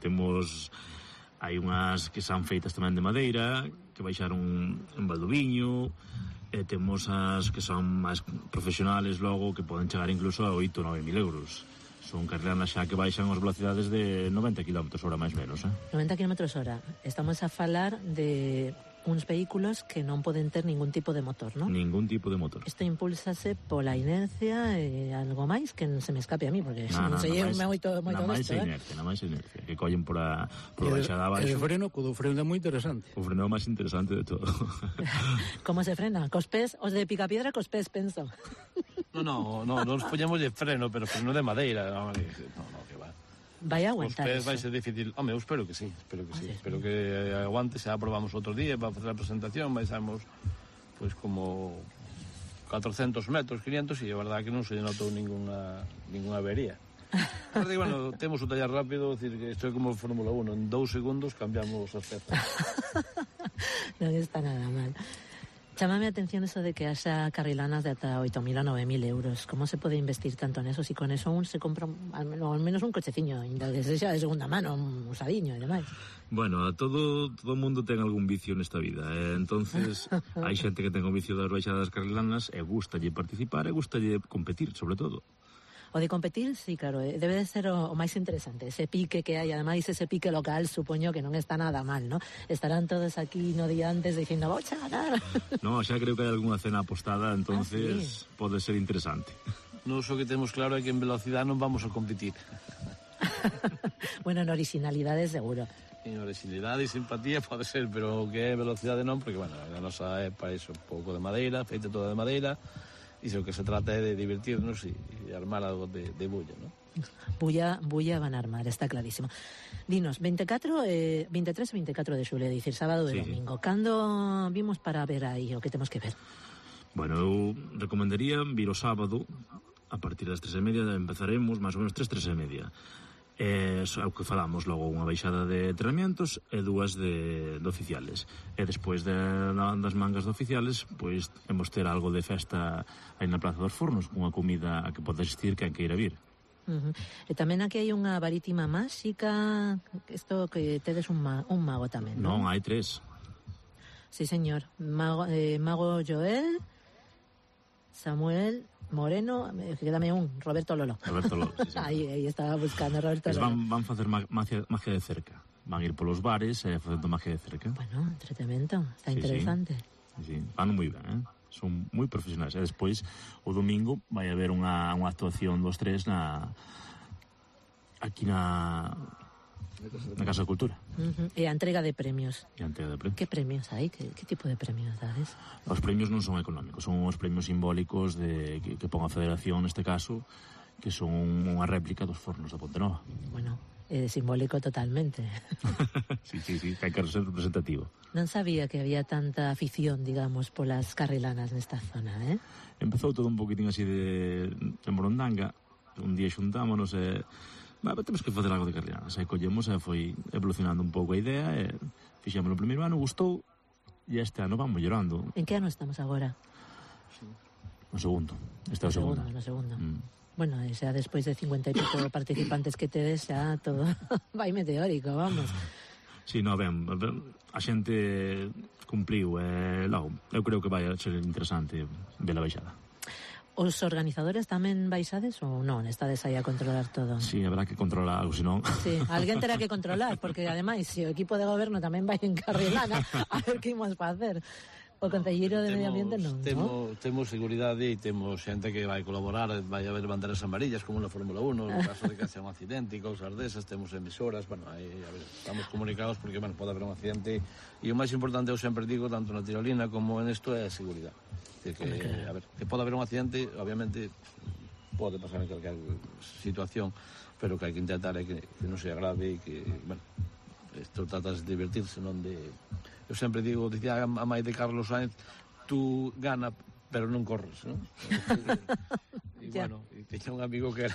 [SPEAKER 10] hai unhas que son feitas tamén de madeira, que baixaron en Valdoviño, e temos as que son máis profesionales logo, que poden chegar incluso a 8 ou 9 mil euros. Son carrilanas xa que baixan as velocidades de 90 km/h máis menos,
[SPEAKER 4] 90 km/h. Estamos a falar de uns vehículos que non poden ter ningún tipo de motor, non?
[SPEAKER 10] Ningún tipo de motor.
[SPEAKER 4] Isto impúlsase pola inercia e algo máis que non se me escape a mí, porque non sei moito desto,
[SPEAKER 10] Na máis inercia, que collen por baixada abaixo.
[SPEAKER 3] E o freno é moi interesante.
[SPEAKER 10] O freno é máis interesante de todo.
[SPEAKER 4] Como se frena? Cos pés, os de Picapiedra cos pés, penso.
[SPEAKER 8] No, nos poñemos de freno, pero freno de madeira. No, que va.
[SPEAKER 4] Vai aguantar.
[SPEAKER 8] Os pés vai ser difícil. Home, eu espero que sí. Espero que aguante, xa probamos outro día para facer a presentación, baixamos pois como 400 metros, 500, e a verdade que non se notou ninguna avería. Pero, bueno, temos o tallar rápido, decir que isto é como Fórmula 1, en 2 segundos cambiamos as pezas.
[SPEAKER 4] Non está nada mal. Chámame a atención eso de que haxa carrilanas de ata 8.000 a 9.000 euros. Como se pode investir tanto en eso? Si con eso un se compra al menos un cocheciño, ainda que sexa de segunda mano, un usadiño e demais.
[SPEAKER 10] Bueno, todo o mundo ten algún vicio nesta vida. Entonces, hai xente que ten o vicio das baixadas carrilanas e gustalle participar e gustalle competir, sobre todo.
[SPEAKER 4] O de competir, sí, claro, debe de ser o máis interesante, ese pique que hai, ademais ese pique local, supoño que non está nada mal, ¿no? Estarán todos aquí no día antes dicindo, vou a ganar.
[SPEAKER 10] No, xa creo que hai algunha cena apostada, entonces sí, pode ser interesante.
[SPEAKER 8] Nos o que temos claro é que en velocidade non vamos a competir.
[SPEAKER 4] Bueno, en originalidade seguro.
[SPEAKER 8] En originalidade e simpatía pode ser, pero o que é velocidade non, porque, bueno, a nosa é para iso un pouco de madeira, feita toda de madeira, e o que se trata é de divertirnos e armar algo de bulla, ¿no?
[SPEAKER 4] Bulla van a armar, está clarísimo. Dinos, 23 e 24 de xulio, dicir, sábado e domingo. Cando vimos para ver aí o que temos que ver?
[SPEAKER 10] Bueno, eu recomendaría vir o sábado, a partir das 3:30, empezaremos máis ou menos 3:30. É o que falamos logo, unha baixada de entrenamientos e dúas de oficiales, e despois das mangas de oficiales pois hemos ter algo de festa aí na Praza dos Fornos, unha comida a que pode asistir quen queira vir.
[SPEAKER 4] E tamén aquí hai unha varítima máxica, isto que tedes un mago tamén, non?
[SPEAKER 10] Non, hai 3.
[SPEAKER 4] Sí, señor, Mago Joel, Samuel Moreno, quédame un, Roberto Lolo.
[SPEAKER 10] Roberto Lolo, sí.
[SPEAKER 4] Aí estaba buscando Roberto Lolo.
[SPEAKER 10] Van facer magia de cerca. Van ir polos bares e facendo magia de cerca.
[SPEAKER 4] Bueno, entretenimento, está interesante.
[SPEAKER 10] Sí, van moi ben, son moi profesionais. E despois, o domingo, vai haber unha actuación dos 3 aquí na Casa de Cultura.
[SPEAKER 4] E a entrega de premios.
[SPEAKER 10] Que
[SPEAKER 4] premios hai? Que tipo de premios dades?
[SPEAKER 10] Os premios non son económicos, son os premios simbólicos que pon a Federación, neste caso, que son unha réplica dos fornos da Pontenova.
[SPEAKER 4] Bueno, é simbólico totalmente.
[SPEAKER 10] Sí, hai que ser representativo.
[SPEAKER 4] Non sabía que había tanta afición, digamos, polas carrilanas nesta zona, eh?
[SPEAKER 10] Empezou todo un poquitín así de morondanga. Un día xuntámonos e temos que facer algo de carrilanas. Aí collemos e foi evolucionando un pouco a idea e fixemos no primeiro ano, gustou, e este ano vamos mellorando.
[SPEAKER 4] En que ano estamos agora?
[SPEAKER 10] No segundo. Este é o segundo.
[SPEAKER 4] No segundo. Bueno, xa despois de 50 e pico participantes que tedes, xa todo vai meteórico, vamos.
[SPEAKER 10] Sí, no, ben, a xente cumpliu e logo, eu creo que vai ser interesante ver a baixada.
[SPEAKER 4] Os organizadores tamén baixades ou non? Estades aí a controlar todo?
[SPEAKER 10] Sí, habrá que controlar algo, senón...
[SPEAKER 4] Sí, alguén terá que controlar, porque ademais, se o equipo de goberno tamén vai en carrilana, a ver que imos facer. O Concelleiro de Medio Ambiente non, non?
[SPEAKER 8] Temos seguridade e temos xente que vai colaborar, vai haber banderas amarillas como na Fórmula 1, no caso de que haxa un accidente e cousas desas, temos emisoras, bueno, aí, a ver, estamos comunicados porque, bueno, pode haber un accidente e o máis importante, eu sempre digo, tanto na tirolina como en isto, é a seguridade. Que, a ver, que pode haber un accidente, obviamente pode pasar en calquer situación, pero que hai que intentar é que non sea grave e que, bueno, isto tratas de divertirse, non de... Eu sempre digo, dicía a mãe de Carlos Sainz, tú gana, pero non corres, non? E, bueno, teña un amigo que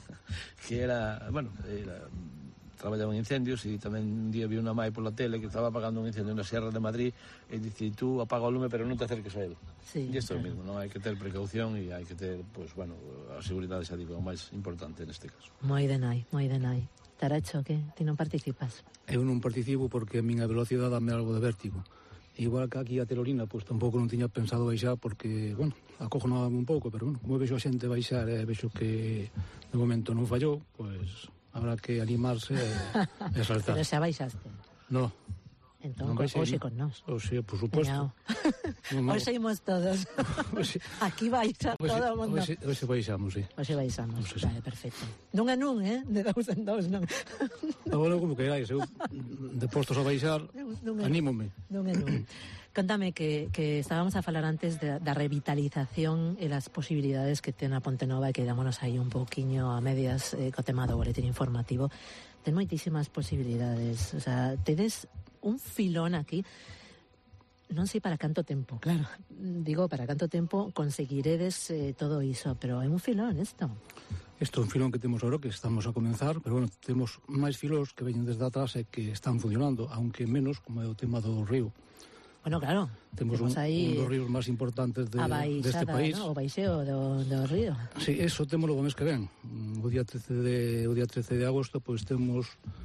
[SPEAKER 8] era, bueno, traballaba en incendios e tamén un día vi unha mãe pola tele que estaba apagando un incendio na Sierra de Madrid e dice, tú apaga o lume pero non te acerques a él.
[SPEAKER 4] Sí,
[SPEAKER 8] e isto é o mesmo, non? Hai que ter precaución e hai que ter, pues, bueno, a seguridade, xa digo, o máis importante neste caso.
[SPEAKER 4] Moi de nai. Taracho, que ti non participas?
[SPEAKER 3] Eu non participo porque a miña velocidade dame algo de vértigo. Igual que aquí a tirolina, pois tampouco non tiña pensado baixar porque, bueno, acojonaba un pouco, pero, bueno, como vexo a xente baixar e vexo que de momento non fallou, pois habrá que animarse e saltar.
[SPEAKER 4] Pero xa baixaste?
[SPEAKER 3] No.
[SPEAKER 4] Entón, hoxe con nós.
[SPEAKER 3] Hoxe, por suposto.
[SPEAKER 4] Hoxe imos todos. Aquí baixa todo o mundo.
[SPEAKER 3] Hoxe baixamos, sí.
[SPEAKER 4] Hoxe baixamos, vale, perfecto. Non é nun, de 2 en 2, non.
[SPEAKER 3] Agora, como que irais, eu de postos a baixar, anímome.
[SPEAKER 4] Non é nun. Contame que estábamos a falar antes da revitalización e das posibilidades que ten a Pontenova e que dámonos aí un pouquiño a medias co tema do boletín informativo. Ten moitísimas posibilidades, o sea, tedes un filón aquí, non sei para canto tempo, claro, digo, para canto tempo conseguiredes todo iso, pero é un filón isto.
[SPEAKER 3] Isto é un filón que temos agora, que estamos a comenzar, pero, bueno, temos máis filóns que veñen desde atrás e que están funcionando, aunque menos, como é o tema do río.
[SPEAKER 4] Bueno, claro.
[SPEAKER 3] Temos un dos ríos máis importantes deste país.
[SPEAKER 4] ¿no? O baixeo do río.
[SPEAKER 3] Sí, eso temos o mes que ven. O día 13 de agosto, pois temos...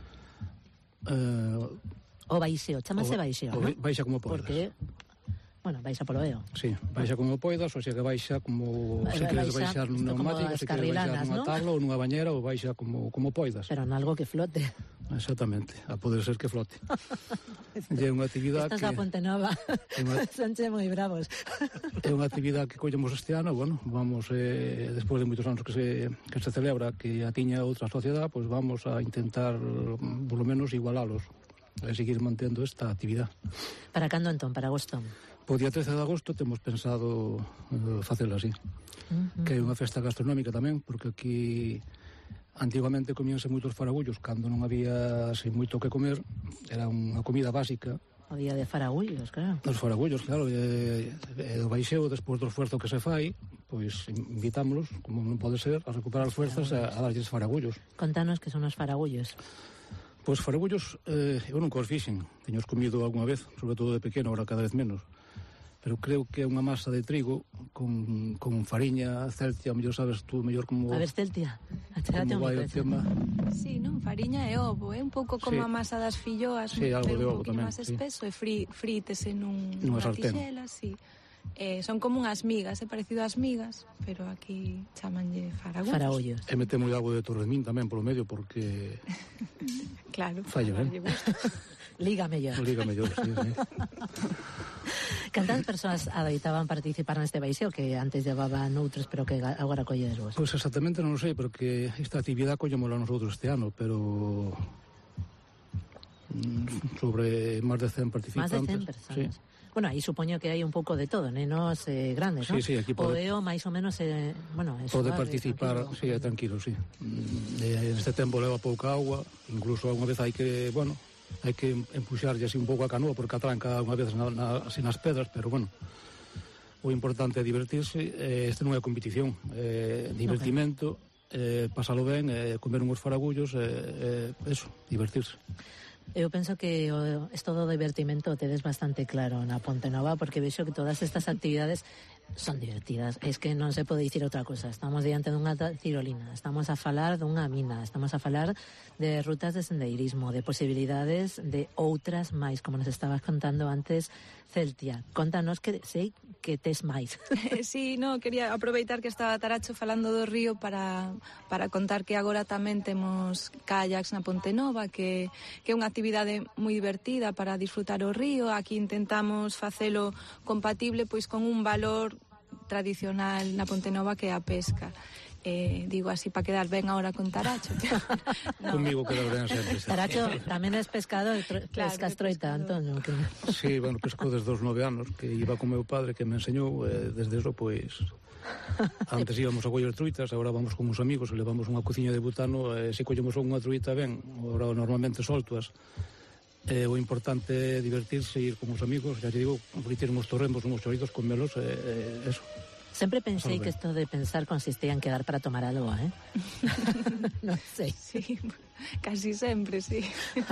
[SPEAKER 4] o baixeo, chamase baixeo, ¿no?
[SPEAKER 3] Baixa como poidas.
[SPEAKER 4] Porque, bueno, baixa polo veo.
[SPEAKER 3] Sí, baixa como poidas, ou sea que baixa como... Se queres baixar nun neumático, se queres baixar nunha tabla ou nunha bañera, ou baixa como poidas.
[SPEAKER 4] Pero en algo que flote.
[SPEAKER 3] Exactamente, a poder ser que flote. É unha actividade que...
[SPEAKER 4] Estás a Ponte Nova, sonche moi bravos.
[SPEAKER 3] É unha actividade que collemos este ano, bueno, vamos, despois de moitos anos que se celebra, que a tiña outra sociedade, pois vamos a intentar, por lo menos, igualalos, e seguir mantendo esta actividade.
[SPEAKER 4] Para cando entón? Para agosto?
[SPEAKER 3] O día 13 de agosto temos pensado facelo así, que é unha festa gastronómica tamén, porque aquí... Antigamente comíanse moitos faragullos cando non había así moito que comer, era unha comida básica.
[SPEAKER 4] O día de faragullos, claro.
[SPEAKER 3] Os faragullos, claro, e o baixeo, despois do esforzo que se fai, pois invitámolos, como non pode ser, a recuperar fuerzas a darlles faragullos.
[SPEAKER 4] Contanos que son os faragullos.
[SPEAKER 3] Pois faragullos, eu nunca os fixen, teño os comido algunha vez, sobre todo de pequeno, ahora cada vez menos. Pero creo que é unha masa de trigo con fariña, celtia, mellor sabes tú, mellor como...
[SPEAKER 4] A ver, celtia,
[SPEAKER 3] como vai o tema.
[SPEAKER 1] Sí, non, fariña e ovo, un pouco como a masa das filloas,
[SPEAKER 3] sí, algo de ovo
[SPEAKER 1] tamén,
[SPEAKER 3] máis
[SPEAKER 1] espeso, e frítese nunha tixela, sí. Son como unhas migas, é parecido ás migas, pero aquí chamanlle faragullos.
[SPEAKER 3] E metemos algo de torremín tamén polo medio, porque...
[SPEAKER 1] Claro.
[SPEAKER 3] Fallo,
[SPEAKER 4] Liga mellor,
[SPEAKER 3] sí.
[SPEAKER 4] Cantas persoas adoitaban participar neste baixeo que antes levaban outros, pero que agora colledes vos?
[SPEAKER 3] Pois exactamente non sei, porque esta actividade collémola nosotros este ano, pero sobre máis de 100 participantes.
[SPEAKER 4] Máis de 100 personas.
[SPEAKER 3] Sí.
[SPEAKER 4] Bueno, aí supoño que hai un pouco de todo, nenos grandes, non?
[SPEAKER 3] Sí, aquí pode...
[SPEAKER 4] O EO máis ou menos bueno,
[SPEAKER 3] pode participar, tranquilo, sí. Neste tempo leva pouca agua, incluso alguna vez hai que, bueno, hai que empuxarlle así un pouco a canoa porque atranca unha vez así nas pedras, pero bueno, o importante é divertirse. Este non é competición, divertimento, pasalo ben, comer uns faragullos, eso, divertirse.
[SPEAKER 4] Eu penso que isto do divertimento tedes bastante claro na Ponte Nova, porque vexo que todas estas actividades son divertidas. Es que non se pode dicir outra cosa. Estamos diante dunha tirolina, estamos a falar dunha mina, estamos a falar de rutas de sendeirismo, de posibilidades de outras máis, como nos estabas contando antes, Celtia. Contanos que sei que tes máis.
[SPEAKER 1] Sí, no, quería aproveitar que estaba Taracho falando do río para contar que agora tamén temos kayaks na Ponte Nova, que é unha actividade moi divertida para disfrutar o río. Aquí intentamos facelo compatible pois con un valor tradicional na Ponte Nova que é a pesca. Digo así para quedar ben ahora con Taracho.
[SPEAKER 3] No. Conmigo quedar ben sempre.
[SPEAKER 4] Taracho tamén es pescador, pescas troita, Antonio. Que...
[SPEAKER 3] Sí, bueno, pesco desde os 9 anos, que iba con meu padre que me enseñou, desde eso, pois... Antes íbamos a coller truitas, agora vamos con uns amigos e levamos unha cociña de butano, se collemos unha truita ben, agora normalmente soltuas. O importante é divertirse e ir con os amigos, ya te digo, fritirmos torrembos, uns chorizos, comelos, eso.
[SPEAKER 4] Sempre pensei que isto de pensar consistía en quedar para tomar algo, Non sei.
[SPEAKER 1] Sí, casi sempre, sí.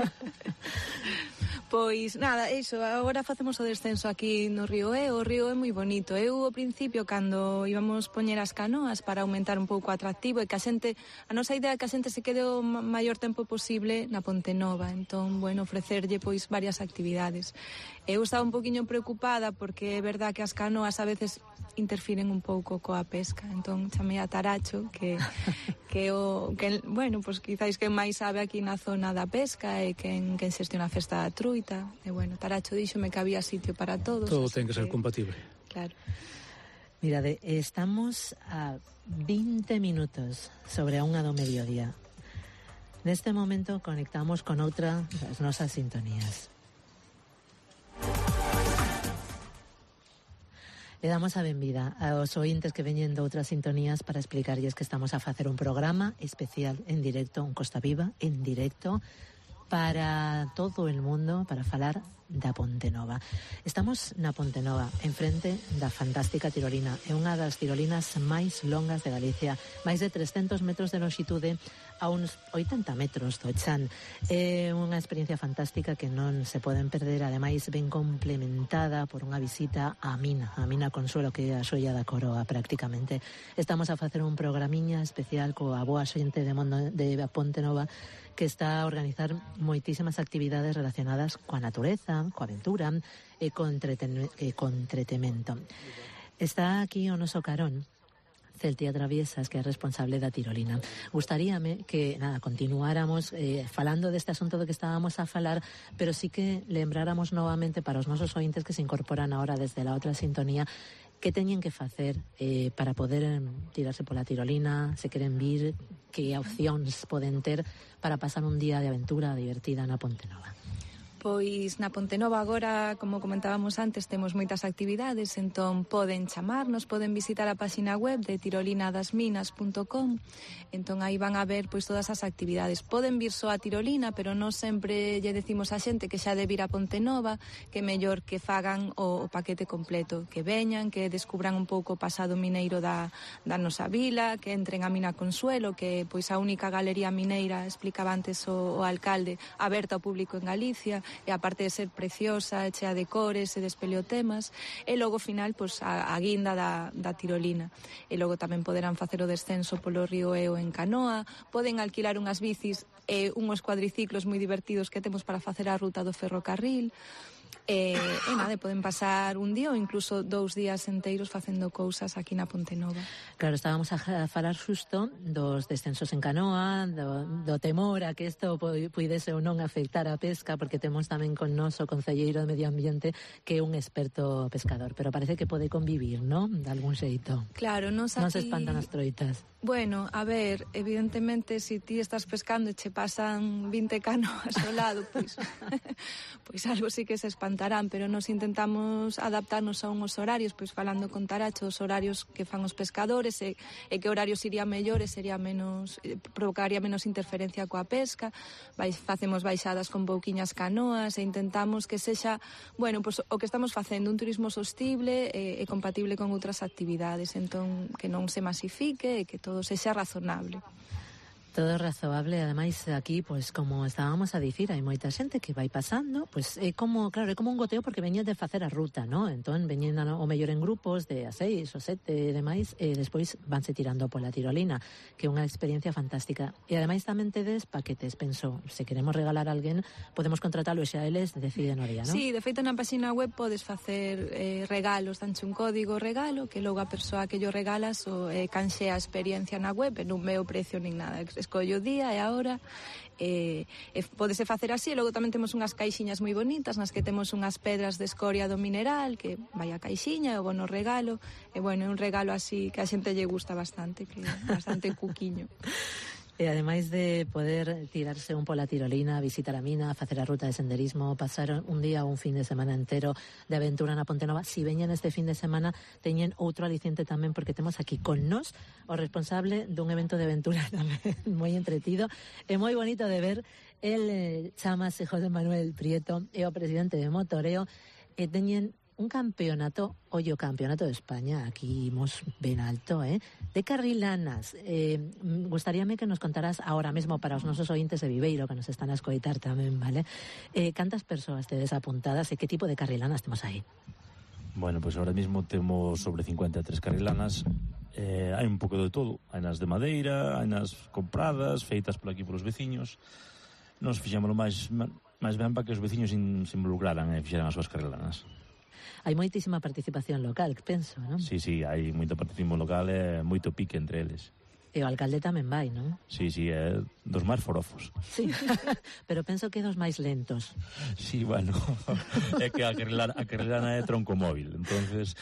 [SPEAKER 1] Pois, nada, iso, agora facemos o descenso aquí no río, o río é moi bonito. Eu, ao principio, cando íbamos poñer as canoas para aumentar un pouco o atractivo e que a nosa idea é que a xente se quede o maior tempo posible na Ponte Nova, entón, bueno, ofrecerlle, pois, varias actividades. Eu estaba un poquinho preocupada porque é verdad que as canoas a veces interfiren un pouco coa pesca, entón chamei a Taracho que bueno, pois quizáis que máis sabe aquí na zona da pesca e quen xestiona a festa da truita, e bueno, Taracho díxome que había sitio para todos.
[SPEAKER 3] Todo ten que ser compatible.
[SPEAKER 1] Claro.
[SPEAKER 4] Mirade, estamos a 20 minutos sobre a 1 do mediodía. Neste momento conectamos con outra das nosas sintonías. Le damos a benvida aos ointes que veñen de outras sintonías para explicarlles que estamos a facer un programa especial en directo, un Costa Viva en directo para todo el mundo, para falar da Ponte Nova. Estamos na Ponte Nova, enfrente da fantástica tirolina. É unha das tirolinas máis longas de Galicia, máis de 300 metros de lonxitude a uns 80 metros do chan. É unha experiencia fantástica que non se poden perder, ademais ben complementada por unha visita á mina Consuelo, que é a xoia da coroa prácticamente. Estamos a facer un programiña especial coa boa xente de Ponte Nova, que está a organizar moitísimas actividades relacionadas coa natureza, coa aventura e co entretemento. Está aquí o noso carón Celtia Traviesas, que é responsable da tirolina. Gustaríame que, continuáramos falando deste asunto do que estábamos a falar, pero sí que lembráramos novamente para os nosos ointes que se incorporan ahora desde la outra sintonía que teñen que facer para poder tirarse pola tirolina, se queren vir, que opcións poden ter para pasar un día de aventura divertida na Ponte Nova.
[SPEAKER 1] Pois na Ponte Nova agora, como comentábamos antes, temos moitas actividades, entón poden chamarnos, poden visitar a página web de tirolinadasminas.com, entón aí van a ver pois todas as actividades. Poden vir só a tirolina, pero non sempre lle decimos a xente que xa de vir a Ponte Nova, que mellor que fagan o paquete completo, que veñan, que descubran un pouco o pasado mineiro da nosa vila, que entren a Mina Consuelo, que pois a única galería mineira, explicaba antes o alcalde, aberta ao público en Galicia, e aparte de ser preciosa, chea de cores e de espeleotemas, e logo final pois a guinda da tirolina. E logo tamén poderán facer o descenso polo río Eo en canoa, poden alquilar unhas bicis e unhos cuadriciclos moi divertidos que temos para facer a ruta do ferrocarril. E nada, poden pasar un día ou incluso 2 días enteiros facendo cousas aquí na Ponte Nova.
[SPEAKER 4] Claro, estábamos a falar xusto dos descensos en canoa, do temor a que isto puidese ou non afectar a pesca, porque temos tamén con nos o concelleiro de Medio Ambiente, que é un experto pescador, pero parece que pode convivir, non? De algún xeito.
[SPEAKER 1] Claro, non
[SPEAKER 4] se espantan as troitas.
[SPEAKER 1] Bueno, a ver, evidentemente, se ti estás pescando e che pasan 20 canoas ao lado, pois algo sí que se espantarán, pero nos intentamos adaptarnos a unhos horarios, pois falando con Taracho, os horarios que fan os pescadores e que horarios iría mellores, sería menos, provocaría menos interferencia coa pesca. Facemos baixadas con pouquiñas canoas e intentamos que sexa, bueno, pois o que estamos facendo, un turismo sostible e compatible con outras actividades, entón que non se masifique e que todo sexa razonable.
[SPEAKER 4] Todo razoable, ademais aquí, pois como estábamos a dicir, hai moita xente que vai pasando, pois é como, claro, é como un goteo porque veñen de facer a ruta, non? Entón veñen o mellor en grupos de a 6 ou 7 e demais, e despois vanse tirando pola tirolina, que é unha experiencia fantástica. E ademais tamén tedes paquetes, penso, se queremos regalar a alguén, podemos contratalo e xa eles deciden o día, non?
[SPEAKER 1] Sí, de feito na página web podes facer regalos, danche un código regalo, que logo a persoa que yo regalas canxea a experiencia na web, e non ve o precio nin nada, escollo o día e a hora, podese facer así. E logo tamén temos unhas caixiñas moi bonitas nas que temos unhas pedras de escoria do mineral, que vai a caixiña, o bono regalo, e bueno, é un regalo así que a xente lle gusta bastante, que é bastante cuquiño.
[SPEAKER 4] E ademais de poder tirarse un pola tirolina, visitar a mina, facer a ruta de senderismo, pasar un día ou un fin de semana entero de aventura na Ponte Nova, si veñen este fin de semana teñen outro aliciente tamén, porque temos aquí con nós o responsable dun evento de aventura tamén moi entretido e moi bonito de ver. El chamase José Manuel Prieto, é o presidente de Motoreo, e teñen un campeonato, o campeonato de España, aquí imos ben alto, de carrilanas. Gustaríame que nos contaras ahora mesmo para os nosos ointes de Viveiro, que nos están a escoitar tamén, vale? Cantas persoas tedes apuntadas e que tipo de carrilanas temos aí?
[SPEAKER 10] Bueno, pues ahora mismo temos sobre 53 carrilanas. Hai un pouco de todo. Hai nas de madeira, hai nas compradas, feitas por aquí polos veciños. Nos fixémoslo máis ben para que os veciños se involucraran e fixeran as súas carrilanas.
[SPEAKER 4] Hai moitísima participación local, penso, non?
[SPEAKER 10] Sí, hai moita participación local e moito pique entre eles.
[SPEAKER 4] E o alcalde tamén vai, non?
[SPEAKER 10] Sí, é dos máis forofos.
[SPEAKER 4] Sí, pero penso que dos máis lentos.
[SPEAKER 10] Sí, bueno, é que a carrilana é troncomóvil, entonces...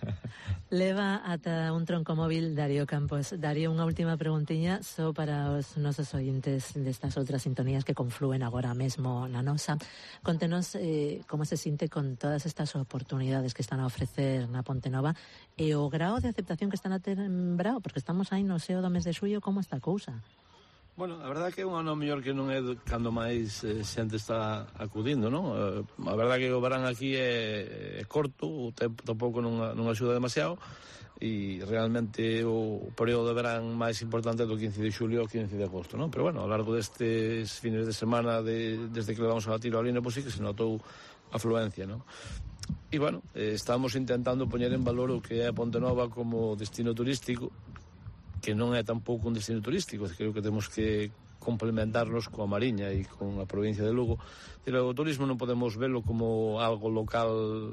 [SPEAKER 4] Leva ata un troncomóvil Darío Campos. Darío, unha última preguntiña só para os nosos ointes destas outras sintonías que conflúen agora mesmo na nosa. Contenos como se sinte con todas estas oportunidades que están a ofrecer na Ponte Nova e o grao de aceptación que están a ter en Brao, porque estamos aí no seo do mes de xullo, como está a cousa?
[SPEAKER 8] Bueno, a verdade que é un ano mellor que non é cando máis xente está acudindo, non? A verdade que o verán aquí é corto, o tempo tampouco non axuda demasiado, e realmente o período de verán máis importante é do 15 de xulio ao 15 de agosto, non? Pero bueno, ao largo destes fines de semana desde que levamos a tiro ao Lino, pois sí que se notou afluencia, non? E bueno, estamos intentando poñer en valor o que é a Pontenova como destino turístico, que non é tampouco un destino turístico, creo que temos que complementarnos coa Mariña e con a provincia de Lugo. O turismo non podemos velo como algo local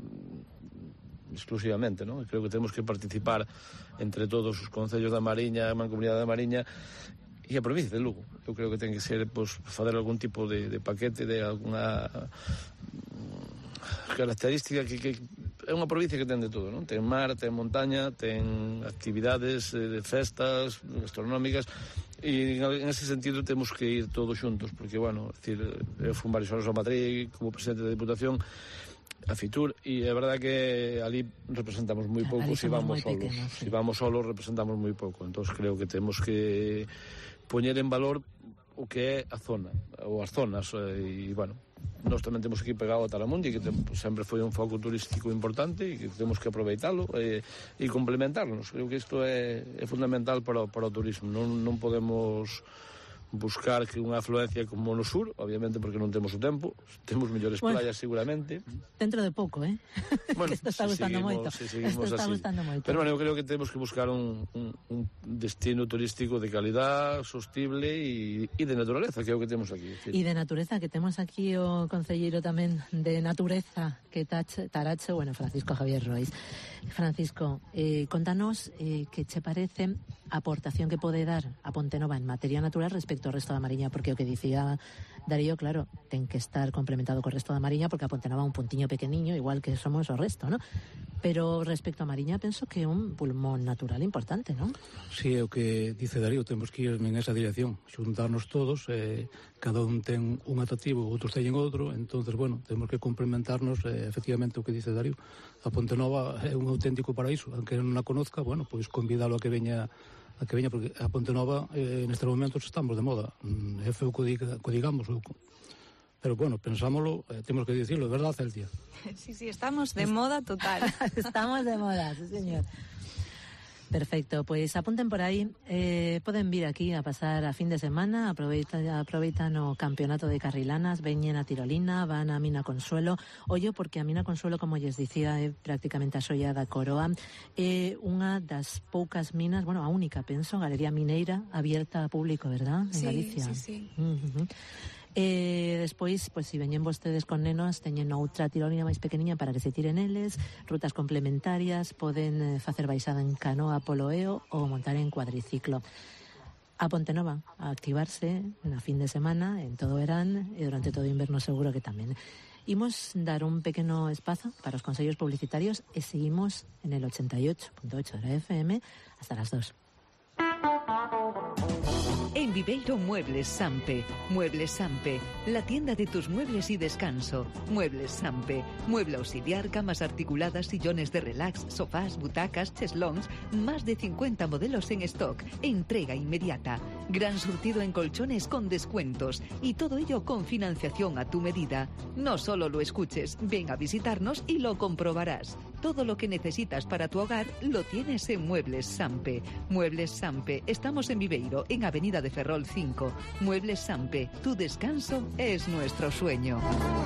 [SPEAKER 8] exclusivamente, non? Creo que temos que participar entre todos os concellos da Mariña, a Mancomunidade da Mariña e a provincia de Lugo. Eu creo que ten que ser, pues, fazer algún tipo de paquete, de alguna característica que é unha provincia que ten de todo, non? Ten mar, ten montaña, ten actividades de festas gastronómicas, e en ese sentido temos que ir todos xuntos, porque, bueno, decir, eu fui varios anos a Madrid como presidente da Diputación, a Fitur, e é verdade que ali representamos moi pouco se vamos solos. Se vamos solos representamos moi pouco, entón creo que temos que poñer en valor o que é a zona, ou as zonas, e, bueno, nós tamén temos aquí pegado a Taramundi, que sempre foi un foco turístico importante e que temos que aproveitalo e complementarnos. Creo que isto é fundamental para o turismo. Non podemos buscar que unha afluencia como no sur, obviamente porque non temos o tempo, temos mellores playas seguramente.
[SPEAKER 4] Dentro de pouco,
[SPEAKER 8] Bueno,
[SPEAKER 4] isto está gustando moito. Isto está gustando moito.
[SPEAKER 8] Pero bueno, eu creo que temos que buscar un destino turístico de calidad, sostible e de naturaleza, que é o que temos aquí.
[SPEAKER 4] E de natureza, que temos aquí o concelleiro tamén de natureza, que Tarache, bueno, Francisco Javier Rois. Francisco, contanos que che parece a aportación que pode dar a Pontenova en materia natural respecto ao resto da Mariña, porque o que dicía Darío, claro, ten que estar complementado co resto da Mariña, porque a Pontenova é un puntiño pequeniño, igual que somos o resto, ¿no? Pero respecto a Mariña, penso que é un pulmón natural importante, ¿no?
[SPEAKER 3] Sí, é o que dice Darío, temos que ir en esa dirección, xuntarnos todos, cada un ten un atractivo, outros teñen outro, entonces, bueno, temos que complementarnos, efectivamente, o que dice Darío. A Pontenova é un auténtico paraíso, aunque non a conozca, bueno, pois convidalo a que veña, porque a Pontenova nestes momentos estamos de moda, é feo que digamos, pero bueno, pensámoslo, temos que dicirlo, é verdad, Celtia?
[SPEAKER 1] Sí, estamos de moda total.
[SPEAKER 4] Estamos de moda, sí, señor. Perfecto, pois apunten por aí, poden vir aquí a pasar a fin de semana, aproveitan o campeonato de carrilanas, veñen a Tirolina, van a Mina Consuelo, ollo porque a Mina Consuelo, como lles dicía, é prácticamente a xoia da coroa, é unha das poucas minas, bueno, a única, penso, galería mineira abierta a público, verdad? En Galicia.
[SPEAKER 1] Sí.
[SPEAKER 4] Despois, pois, se veñen vostedes con nenos, teñen outra tirolina máis pequeniña para que se tiren eles, rutas complementarias, poden facer baixada en canoa polo eo ou montar en cuadriciclo. A Pontenova, a activarse na fin de semana, en todo o verán e durante todo o inverno seguro que tamén. Imos dar un pequeno espazo para os consellos publicitarios e seguimos en el 88.8 de la FM hasta las 2.
[SPEAKER 5] En Viveiro Muebles Sampe. Muebles Sampe, la tienda de tus muebles y descanso. Muebles Sampe, mueble auxiliar, camas articuladas, sillones de relax, sofás, butacas, cheslons, más de 50 modelos en stock, entrega inmediata, gran surtido en colchones con descuentos y todo ello con financiación a tu medida. No solo lo escuches, ven a visitarnos y lo comprobarás. Todo lo que necesitas para tu hogar lo tienes en Muebles Sampe. Muebles Sampe, estamos en Viveiro, en Avenida de Ferrol 5. Muebles Sampe, tu descanso es nuestro sueño.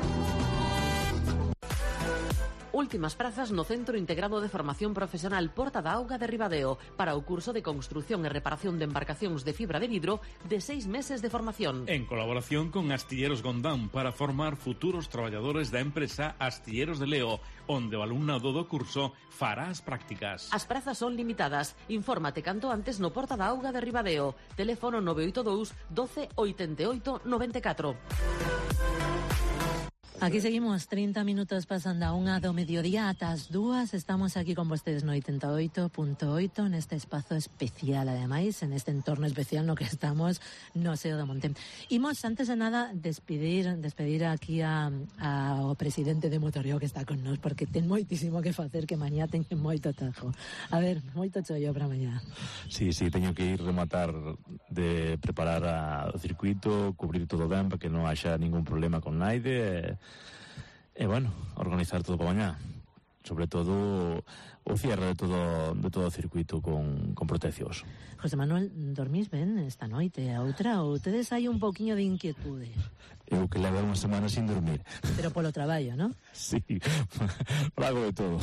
[SPEAKER 11] Últimas prazas no Centro Integrado de Formación Profesional Porta da Auga de Ribadeo para o curso de construción e reparación de embarcacións de fibra de vidro de 6 meses de formación.
[SPEAKER 12] En colaboración con Astilleros Gondán para formar futuros traballadores da empresa Astilleros de Leo, onde o alumnado do curso fará as prácticas.
[SPEAKER 11] As prazas son limitadas. Infórmate canto antes no Porta da Auga de Ribadeo. Teléfono 982 12 88 94.
[SPEAKER 4] Aquí seguimos, 30 minutos pasando a 1 do mediodía ata as 2. Estamos aquí con vostedes no 88.8 neste espazo especial, ademais, en este entorno especial no que estamos no Seo do Monte. Imos, antes de nada, despedir aquí ao presidente de Motoreo que está con nós, porque ten moitísimo que facer, que mañá teñen moito tajo. A ver, moito chollo para mañá.
[SPEAKER 10] Sí, teño que ir rematar de preparar o circuito, cubrir todo ben para que non haxa ningún problema con naide e bueno, organizar todo para mañá, sobre todo o cierre de todo o circuito con proteccións.
[SPEAKER 4] José Manuel, dormís ben esta noite? A outra, ou tedes aí un pouquiño de inquietude?
[SPEAKER 10] Eu que levo unha semana sin dormir.
[SPEAKER 4] Pero polo traballo, non?
[SPEAKER 10] Sí, pago de todo.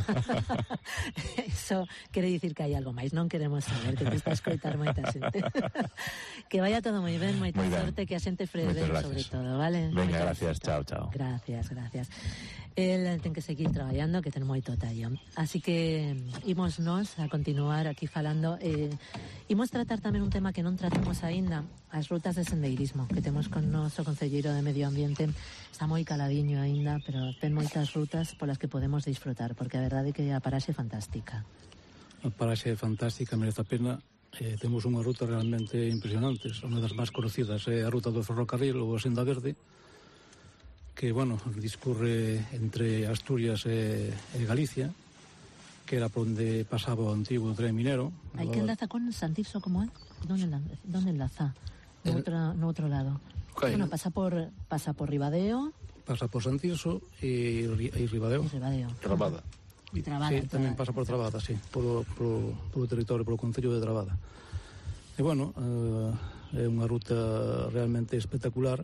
[SPEAKER 4] Eso quere dicir que hai algo máis, non queremos saber, que te está a escoitar moita xente. Que vaya todo moi ben, moita sorte, que a xente frede sobre todo, vale?
[SPEAKER 10] Venga, gracias, chao.
[SPEAKER 4] Gracias. El ten que seguir traballando, que ten moito tallo. Así que imos nos a continuar aquí falando. Imos tratar tamén un tema que non tratamos aínda, as rutas de sendeirismo, que temos con noso concelleiro de Medio Ambiente. Está moi caladiño aínda, pero ten moitas rutas polas que podemos disfrutar, porque a verdade é que a paraxe é fantástica.
[SPEAKER 3] A paraxe é fantástica, merece a pena. Temos unha ruta realmente impresionante, unha das máis conocidas é a ruta do ferrocarril ou a Senda Verde, que, bueno, discurre entre Asturias e Galicia, que era por onde pasaba o antigo tren minero.
[SPEAKER 4] Aí que enlaza con Santirso, como é? Donde enlaza? No outro lado. Bueno, pasa por Ribadeo.
[SPEAKER 3] Pasa por Santirso e Ribadeo.
[SPEAKER 10] Trabada.
[SPEAKER 3] Sí, tamén pasa por Trabada, sí, polo territorio, polo concello de Trabada. E, bueno, é unha ruta realmente espectacular.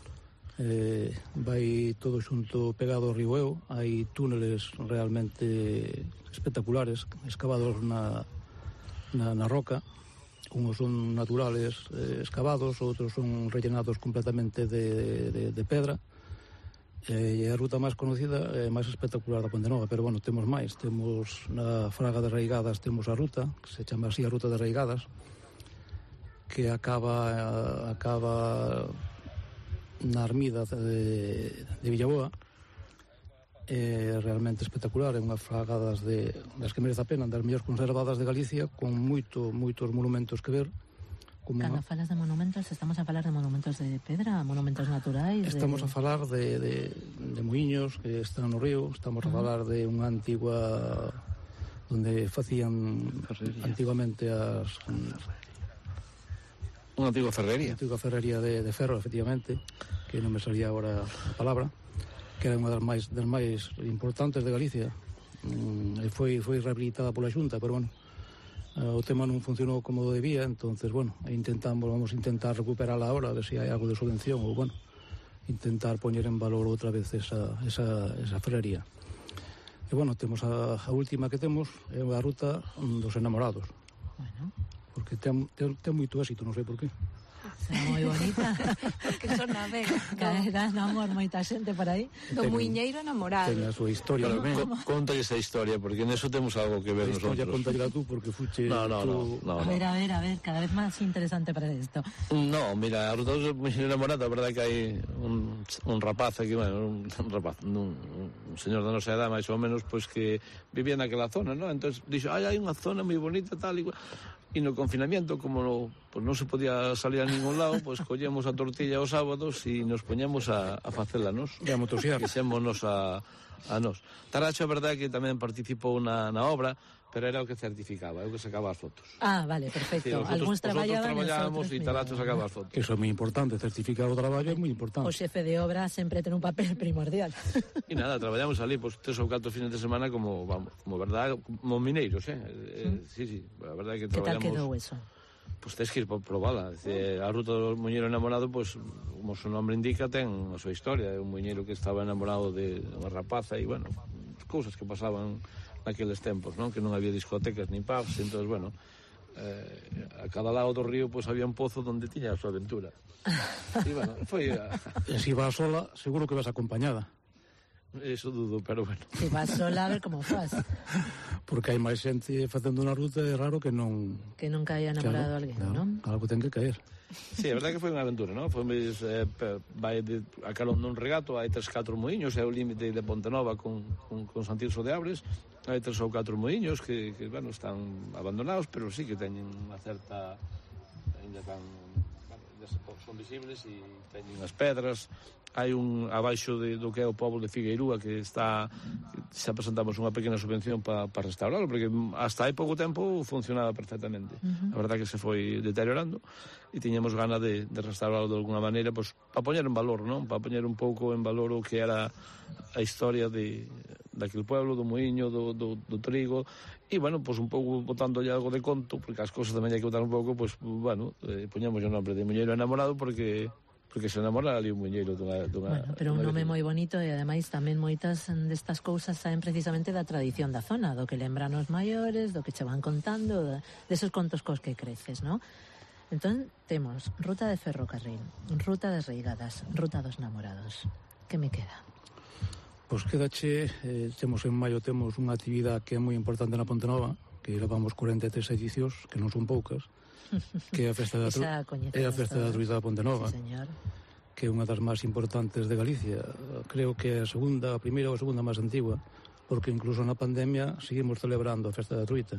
[SPEAKER 3] Vai todo xunto pegado ao río Eo. Hai túneles realmente espectaculares, escavados na roca. Unos son naturales, escavados, outros son rellenados completamente de pedra. E a ruta máis conocida é máis espectacular da Ponte Nova, pero, bueno, temos máis. Temos na Fraga de Reigadas, temos a ruta, que se chama así a Ruta de Reigadas, que acaba na Armida de Villaboa. É realmente espectacular, é unha fragadas das que merece a pena, das mellores conservadas de Galicia, con moitos monumentos que ver.
[SPEAKER 4] Cando falas de monumentos, estamos a falar de monumentos de pedra, monumentos naturais?
[SPEAKER 3] Estamos a falar de muiños que están no río, estamos a falar de unha antigua onde facían antigamente
[SPEAKER 8] unha antigua ferrería.
[SPEAKER 3] Unha antigua ferrería de ferro, efectivamente, que non me salía agora a palabra, que era unha das máis importantes de Galicia. Foi rehabilitada pola Xunta, pero, bueno, o tema non funcionou como debía, entonces, bueno, vamos a intentar recuperarla ahora, a ver se hai algo de subvención, ou, bueno, intentar poñer en valor outra vez esa ferrería. E, bueno, temos a última que temos, é a ruta dos enamorados.
[SPEAKER 4] Bueno.
[SPEAKER 3] Porque ten moito éxito, non sei por qué.
[SPEAKER 4] É moi bonita.
[SPEAKER 1] Porque son a vega.
[SPEAKER 4] Caerá no amor moita xente por aí.
[SPEAKER 1] Do muiñeiro enamorado.
[SPEAKER 3] Ten a súa historia.
[SPEAKER 8] Contalle esa historia, porque neso temos algo que ver nosotros.
[SPEAKER 3] A historia contalle tú, porque fuche...
[SPEAKER 8] No.
[SPEAKER 4] A ver, cada vez máis interesante para isto.
[SPEAKER 8] No, mira, a ruta dos muiñeiro enamorado, a verdade que hai un rapaz aquí, bueno, un señor da nosa edad, máis ou menos, pois que vivía naquela zona, non? Entón, dixo, hai unha zona moi bonita, tal, igual... E no confinamiento, como non se podía salir a ningún lado, pois collemos a tortilla os sábados e nos poñemos a facela nos.
[SPEAKER 3] E a motosear.
[SPEAKER 8] Fixémonos a nos. Taracho, a verdade, que tamén participou na obra, pero era o que certificaba, eu que sacaba as fotos.
[SPEAKER 4] Ah, vale, perfecto. Algúns
[SPEAKER 8] traballábamos e Taracho sacaba as fotos.
[SPEAKER 3] Que iso é moi importante, certificar o traballo é moi importante.
[SPEAKER 4] O xefe de obra sempre ten un papel primordial.
[SPEAKER 8] E nada, traballamos ali, pois, 3 ou 4 fines de semana como verdade, como mineiros, Sí, a verdade que traballamos...
[SPEAKER 4] Que tal quedou eso?
[SPEAKER 8] Pois tens que ir por probala. A ruta do muñeiro enamorado, pois, como o seu nome indica, ten a súa historia. É un muñeiro que estaba enamorado de unha rapaza e, bueno, cousas que pasaban naqueles tempos, non? Que non había discotecas ni pubs, entón, bueno, a cada lado do río pois había un pozo onde tiña a súa aventura. E, bueno, foi...
[SPEAKER 3] E se vas sola, seguro que vas acompañada.
[SPEAKER 8] Eso dudo, pero bueno.
[SPEAKER 4] Se vas sola, a ver como faz.
[SPEAKER 3] Porque hai máis xente facendo unha ruta, é raro que non...
[SPEAKER 4] Que nunca haya namorado a alguén, non?
[SPEAKER 3] Algo ten que caer.
[SPEAKER 8] Sí, é verdade que foi unha aventura, non? Vai a calón dun regato, hai 3-4 moinhos, é o límite de Pontenova con Santirso de Abres, hai 3 ou 4 moinhos que bueno, están abandonados, pero sí que teñen unha certa... ainda son visibles e teñen as pedras. Hai un abaixo do que é o pobo de Figueirúa que xa presentamos unha pequena subvención para restaurarlo, porque hasta hai pouco tempo funcionaba perfectamente. A verdade que se foi deteriorando e tiñamos gana de restaurarlo de alguna maneira, pues, para poñer en valor, non? Para poñer un pouco en valor o que era a historia daquele pueblo, do muiño, do trigo, e, bueno, pues un pouco botándolle algo de conto, porque as cousas tamén hai que botar un pouco, pues, bueno, poñamos o nombre de Muñeiro Enamorado porque se enamora ali un muñeiro dunha...
[SPEAKER 4] Bueno, pero un nome moi bonito e ademais tamén moitas destas cousas saen precisamente da tradición da zona, do que lembran os maiores, do que che van contando, desos contos cos que creces, non? Entón, temos ruta de ferrocarril, ruta das reigadas, ruta dos namorados. Que me queda?
[SPEAKER 3] Pois quedache, temos en maio temos unha actividade que é moi importante na Pontenova, que levamos 43 edicións, que non son poucas, que é a Festa da Truita da Pontenova,
[SPEAKER 4] sí,
[SPEAKER 3] que é unha das máis importantes de Galicia. Creo que é a primeira ou a segunda máis antigua, porque incluso na pandemia seguimos celebrando a Festa da Truita.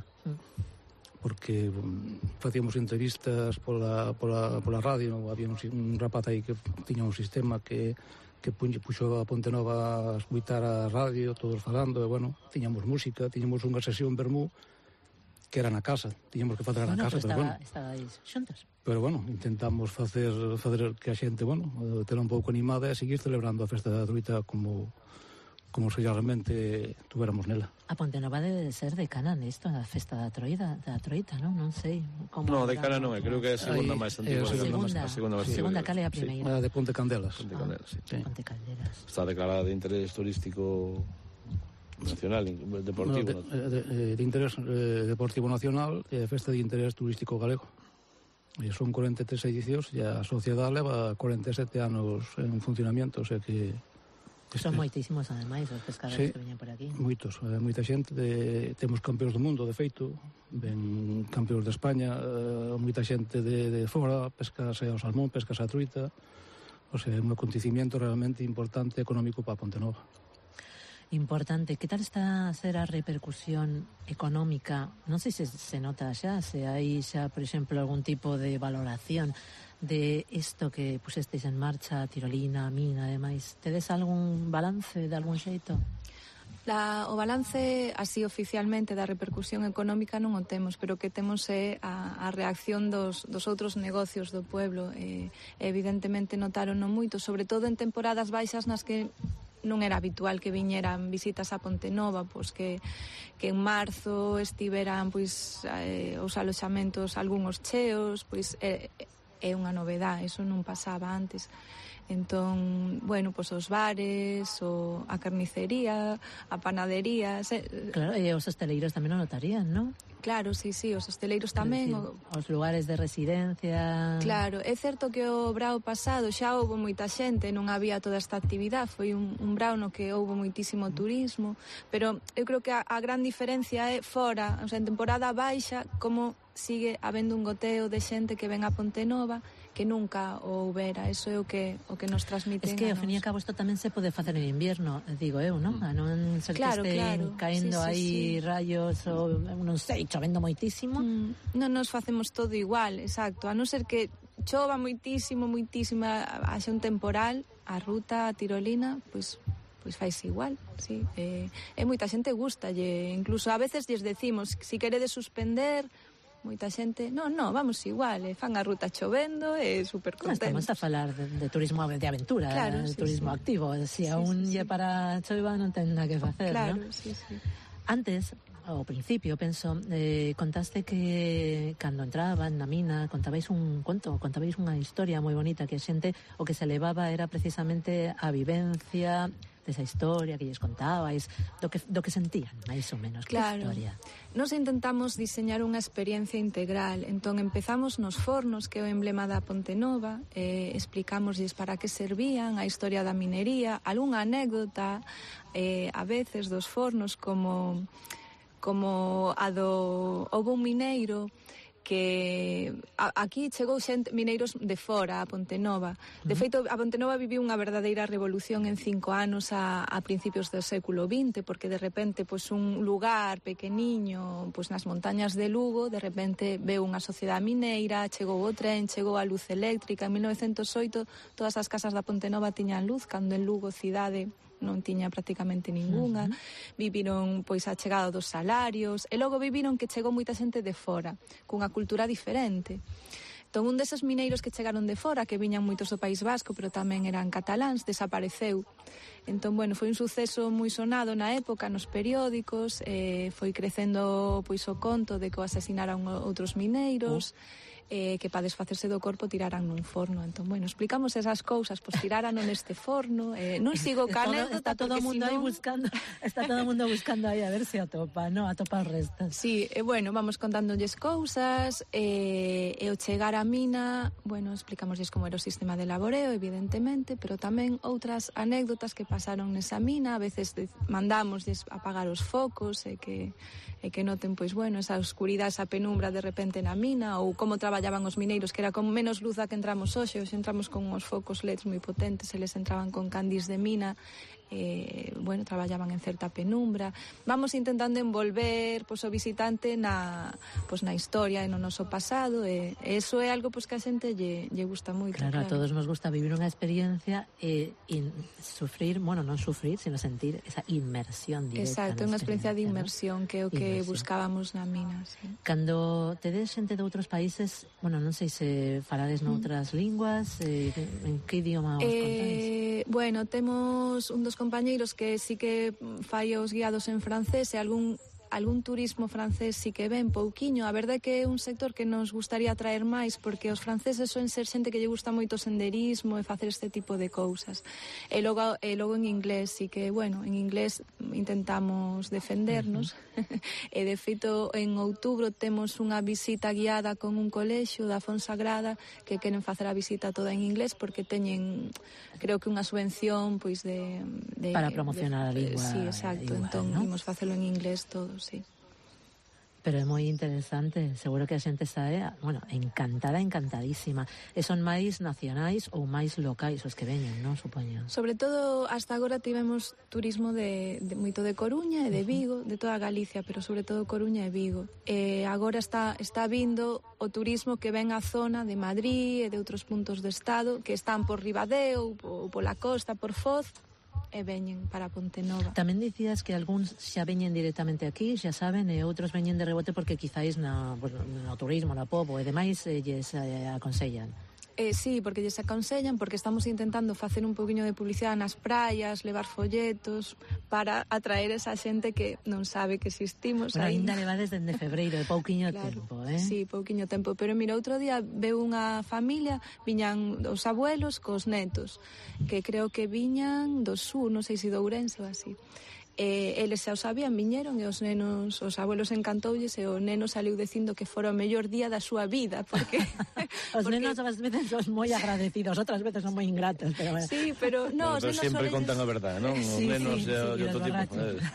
[SPEAKER 3] Porque facíamos entrevistas pola radio, había un rapaz aí que tiña un sistema que puxo a Pontenova a escutar a radio, todos falando, e, bueno, tiñamos música, tiñamos unha sesión vermú, que era na casa, tiñamos que facer na casa, pero bueno.
[SPEAKER 4] Estabais xuntos.
[SPEAKER 3] Pero bueno, intentamos facer que a xente, bueno, tela un pouco animada e seguir celebrando a Festa da Truita como se realmente tuéramos nela.
[SPEAKER 4] A Pontenova debe de ser decana nisto, a Festa da Troita, non? Non sei.
[SPEAKER 8] No, decana non, creo que é a segunda máis antiga.
[SPEAKER 4] Segunda cale a primeira.
[SPEAKER 3] A de Ponte Candelas.
[SPEAKER 8] Ponte Candelas, sí.
[SPEAKER 4] Ponte Candelas.
[SPEAKER 8] Está declarada de interés turístico nacional, deportivo.
[SPEAKER 3] De interés deportivo nacional e festa de interés turístico galego. E son 43 edicións e a sociedade leva 47 anos en funcionamiento, o sea que...
[SPEAKER 4] Son moitísimos, ademais, os pescadores que veñen por aquí.
[SPEAKER 3] Moitos, moita xente. Temos campeóns do mundo, de feito, ven campeóns de España, moita xente de fora, pescas ao salmón, pescas a truita. O sea, é un acontecimiento realmente importante económico para Pontenova.
[SPEAKER 4] Importante. Que tal está a ser a repercusión económica? Non sei se nota xa, se hai xa, por exemplo, algún tipo de valoración de isto que pusestes en marcha, Tirolina, Mina, ademais. Tedes algún balance de algún xeito?
[SPEAKER 1] O balance así oficialmente da repercusión económica non o temos, pero que temos é a reacción dos outros negocios do pueblo. Evidentemente notaron moito, sobre todo en temporadas baixas nas que non era habitual que viñeran visitas a Pontenova, pois que en marzo estiveran pois os aloxamentos algúns cheos, pois é unha novedade, eso non pasaba antes. Entón, bueno, pois os bares, a carnicería, a panadería...
[SPEAKER 4] Claro, e os hosteleiros tamén o notarían, non?
[SPEAKER 1] Claro, sí, os hosteleiros tamén.
[SPEAKER 4] Os lugares de residencia...
[SPEAKER 1] Claro, é certo que o brao pasado xa houve moita xente, non había toda esta actividade, foi un brao no que houve moitísimo turismo, pero eu creo que a gran diferencia é fora, o sea, en temporada baixa, como sigue habendo un goteo de xente que ven a Pontenova, que nunca o houbera, eso é o que nos transmiten.
[SPEAKER 4] Es que, ao fin e a cabo, isto tamén se pode facer en invierno, digo eu, non? A non ser que estén caendo aí rayos ou, non sei, chovendo moitísimo.
[SPEAKER 1] Non nos facemos todo igual, exacto, a non ser que chova moitísimo, haxa un temporal, a ruta, a Tirolina, pois faise igual, sí. E moita xente gustalle, incluso a veces lles decimos, si queredes suspender, moita xente, non, vamos igual, fan a ruta chovendo e super contentos.
[SPEAKER 4] Estamos a falar de turismo de aventura, claro, de turismo activo, se aún lle para choiva non ten nada que facer,
[SPEAKER 1] claro,
[SPEAKER 4] ¿no?
[SPEAKER 1] Sí.
[SPEAKER 4] Antes, ao principio, penso, contaste que cando entraban na mina contabais un conto, contabais unha historia moi bonita, que a xente o que se levaba era precisamente a vivencia esa historia que lles contabais, do que sentían, máis ou menos,
[SPEAKER 1] claro.
[SPEAKER 4] Que historia?
[SPEAKER 1] Nos intentamos diseñar unha experiencia integral, entón empezamos nos fornos, que é o emblema da Ponte Nova, explicámoslles para que servían, a historia da minería, algunha anécdota, a veces dos fornos, como a do... Houve un mineiro que aquí chegou xente, mineiros de fora a Ponte Nova. De feito, a Ponte Nova viviu unha verdadeira revolución en 5 anos a principios do século XX, porque de repente un lugar pequeniño nas montañas de Lugo, de repente veu unha sociedade mineira, chegou o tren, chegou a luz eléctrica. En 1908 todas as casas da Ponte Nova tiñan luz, cando en Lugo cidade non tiña prácticamente ningunha. Viviron a chegada dos salarios, e logo viviron que chegou moita xente de fora, cunha cultura diferente. Entón, un deses mineiros que chegaron de fora, que viñan moitos do País Vasco, pero tamén eran cataláns, desapareceu. Entón, foi un suceso moi sonado na época, nos periódicos, foi crecendo o conto de que o asasinaran outros mineiros, que para desfacerse do corpo tiraran nun forno. Entón, explicamos esas cousas, tiraran neste forno, non sigo ca anécdota,
[SPEAKER 4] está todo o mundo aí buscando, está todo o mundo buscando aí a ver se atopa, non? Atopa os restos.
[SPEAKER 1] Sí, vamos contándolles cousas, e o chegar á mina, explicámoslles como era o sistema de laboreo, evidentemente, pero tamén outras anécdotas que pasaron nesa mina. A veces mandámoslles apagar os focos, e que noten, esa oscuridade, esa penumbra de repente na mina, ou como traballaban os mineiros, que era con menos luz a que entramos hoxe entramos con uns focos LEDs moi potentes, eles entraban con candís de mina, traballaban en certa penumbra. Vamos intentando envolver o visitante na historia e no noso pasado, e eso é algo que a xente lle gusta moito.
[SPEAKER 4] Claro, a todos nos gusta vivir unha experiencia e sufrir, non sufrir, sino sentir esa inmersión directa.
[SPEAKER 1] Exacto, unha experiencia de inmersión, que é o que buscábamos na mina. Sí.
[SPEAKER 4] Cando tedes xente de outros países, non sei se falades noutras linguas, en que idioma os contáis?
[SPEAKER 1] Temos un dos compañeiros que sí que fai os guiados en francés, e algún turismo francés sí que ven pouquiño. A verdade é que é un sector que nos gustaría atraer máis, porque os franceses son ser xente que lle gusta moito o senderismo e facer este tipo de cousas. E logo en inglés, sí que, en inglés intentamos defendernos. E de feito, en outubro temos unha visita guiada con un colexio da Fonsagrada que queren facer a visita toda en inglés, porque teñen, creo que unha subvención
[SPEAKER 4] para promocionar a lingua.
[SPEAKER 1] Sí, exacto, entón imos facelo en inglés todo. Sí.
[SPEAKER 4] Pero é moi interesante, seguro que a xente sae, encantada, encantadísima. E son máis nacionais ou máis locais os que veñen, non, supoño?
[SPEAKER 1] Sobre todo, hasta agora tivemos turismo moito de Coruña e de Vigo, de toda Galicia, pero sobre todo Coruña e Vigo. E agora está vindo o turismo que ven á zona de Madrid e de outros puntos do estado, que están por Ribadeo, ou pola costa, por Foz, e veñen para Ponte Nova.
[SPEAKER 4] Tamén dicías que algúns xa veñen directamente aquí, xa saben, e outros veñen de rebote porque quizáis no turismo, na Pobo e demais lles aconsellan.
[SPEAKER 1] Sí, porque lles aconsellan, porque estamos intentando facer un poquinho de publicidade nas praias, levar folletos para atraer esa xente que non sabe que existimos.
[SPEAKER 4] Pero ainda levades dende febreiro, pouquiño tempo,
[SPEAKER 1] Sí, pouquiño tempo, pero mira, outro día veu unha familia, viñan os abuelos cos netos, que creo que viñan do sur, non sei se do Ourense ou así. Eles xa o sabían, viñeron, e os nenos, os abuelos encantoulles, e o neno saliu dicindo que fora o mellor día da súa vida, porque
[SPEAKER 4] os nenos ás veces son moi agradecidos, outras veces son moi ingratos, pero
[SPEAKER 1] sí, pero no, os nenos
[SPEAKER 8] sempre contan a verdade, non? Os nenos e outro tipo.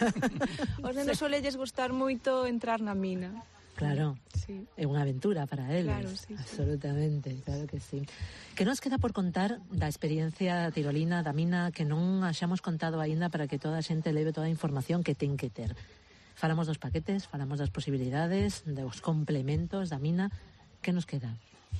[SPEAKER 1] Os nenos solelles gustar moito entrar na mina.
[SPEAKER 4] Claro,
[SPEAKER 1] sí.
[SPEAKER 4] É unha aventura para eles, claro, sí, absolutamente, claro que sí. Que nos queda por contar da experiencia tirolina da mina que non axamos contado aínda para que toda a xente leve toda a información que ten que ter? Falamos dos paquetes, falamos das posibilidades, dos complementos da mina. Que nos queda?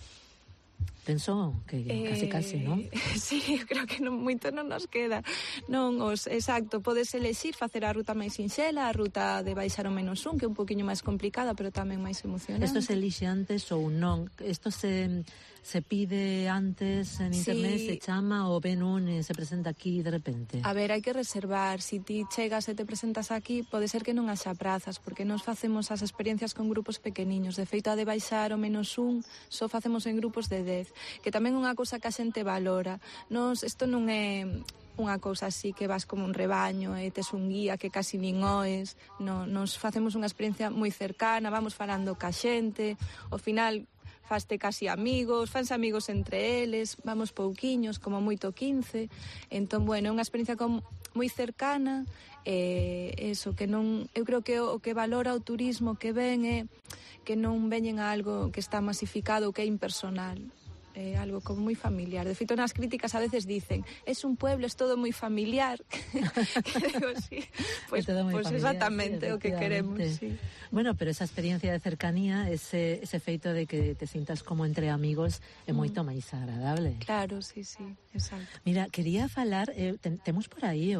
[SPEAKER 4] Penso que casi, non?
[SPEAKER 1] Sí, creo que moito non nos queda. Non, exacto, podes elexir facer a ruta máis sinxela, a ruta de baixar o menos un, que é un poquinho máis complicada, pero tamén máis emocionante.
[SPEAKER 4] Isto se elixe antes ou non? Isto se pide antes en internet, sí. Se chama ou ven un e se presenta aquí de repente?
[SPEAKER 1] A ver, hai que reservar. Si ti chegas e te presentas aquí, pode ser que non haxa prazas, porque nos facemos as experiencias con grupos pequeniños. De feito, a de baixar o menos un, só facemos en grupos de 10. Que tamén é unha cousa que a xente valora. Isto non é unha cousa así que vas como un rebaño e tes un guía que casi nin oes, nos facemos unha experiencia moi cercana, vamos falando ca xente, ao final faste casi amigos, fanse amigos entre eles, vamos pouquiños, como moito 15, entón, bueno, é unha experiencia moi cercana, eso, que non, eu creo que o que valora o turismo que ven é que non veñen a algo que está masificado, que é impersonal. Algo como moi familiar. De feito, nas críticas a veces dicen es un pueblo, es todo moi familiar. Que digo, sí. Pues exactamente sí, o que queremos. Sí.
[SPEAKER 4] Bueno, pero esa experiencia de cercanía, ese feito de que te sintas como entre amigos é moito máis agradable.
[SPEAKER 1] Claro, sí, exacto.
[SPEAKER 4] Mira, quería falar, temos por aí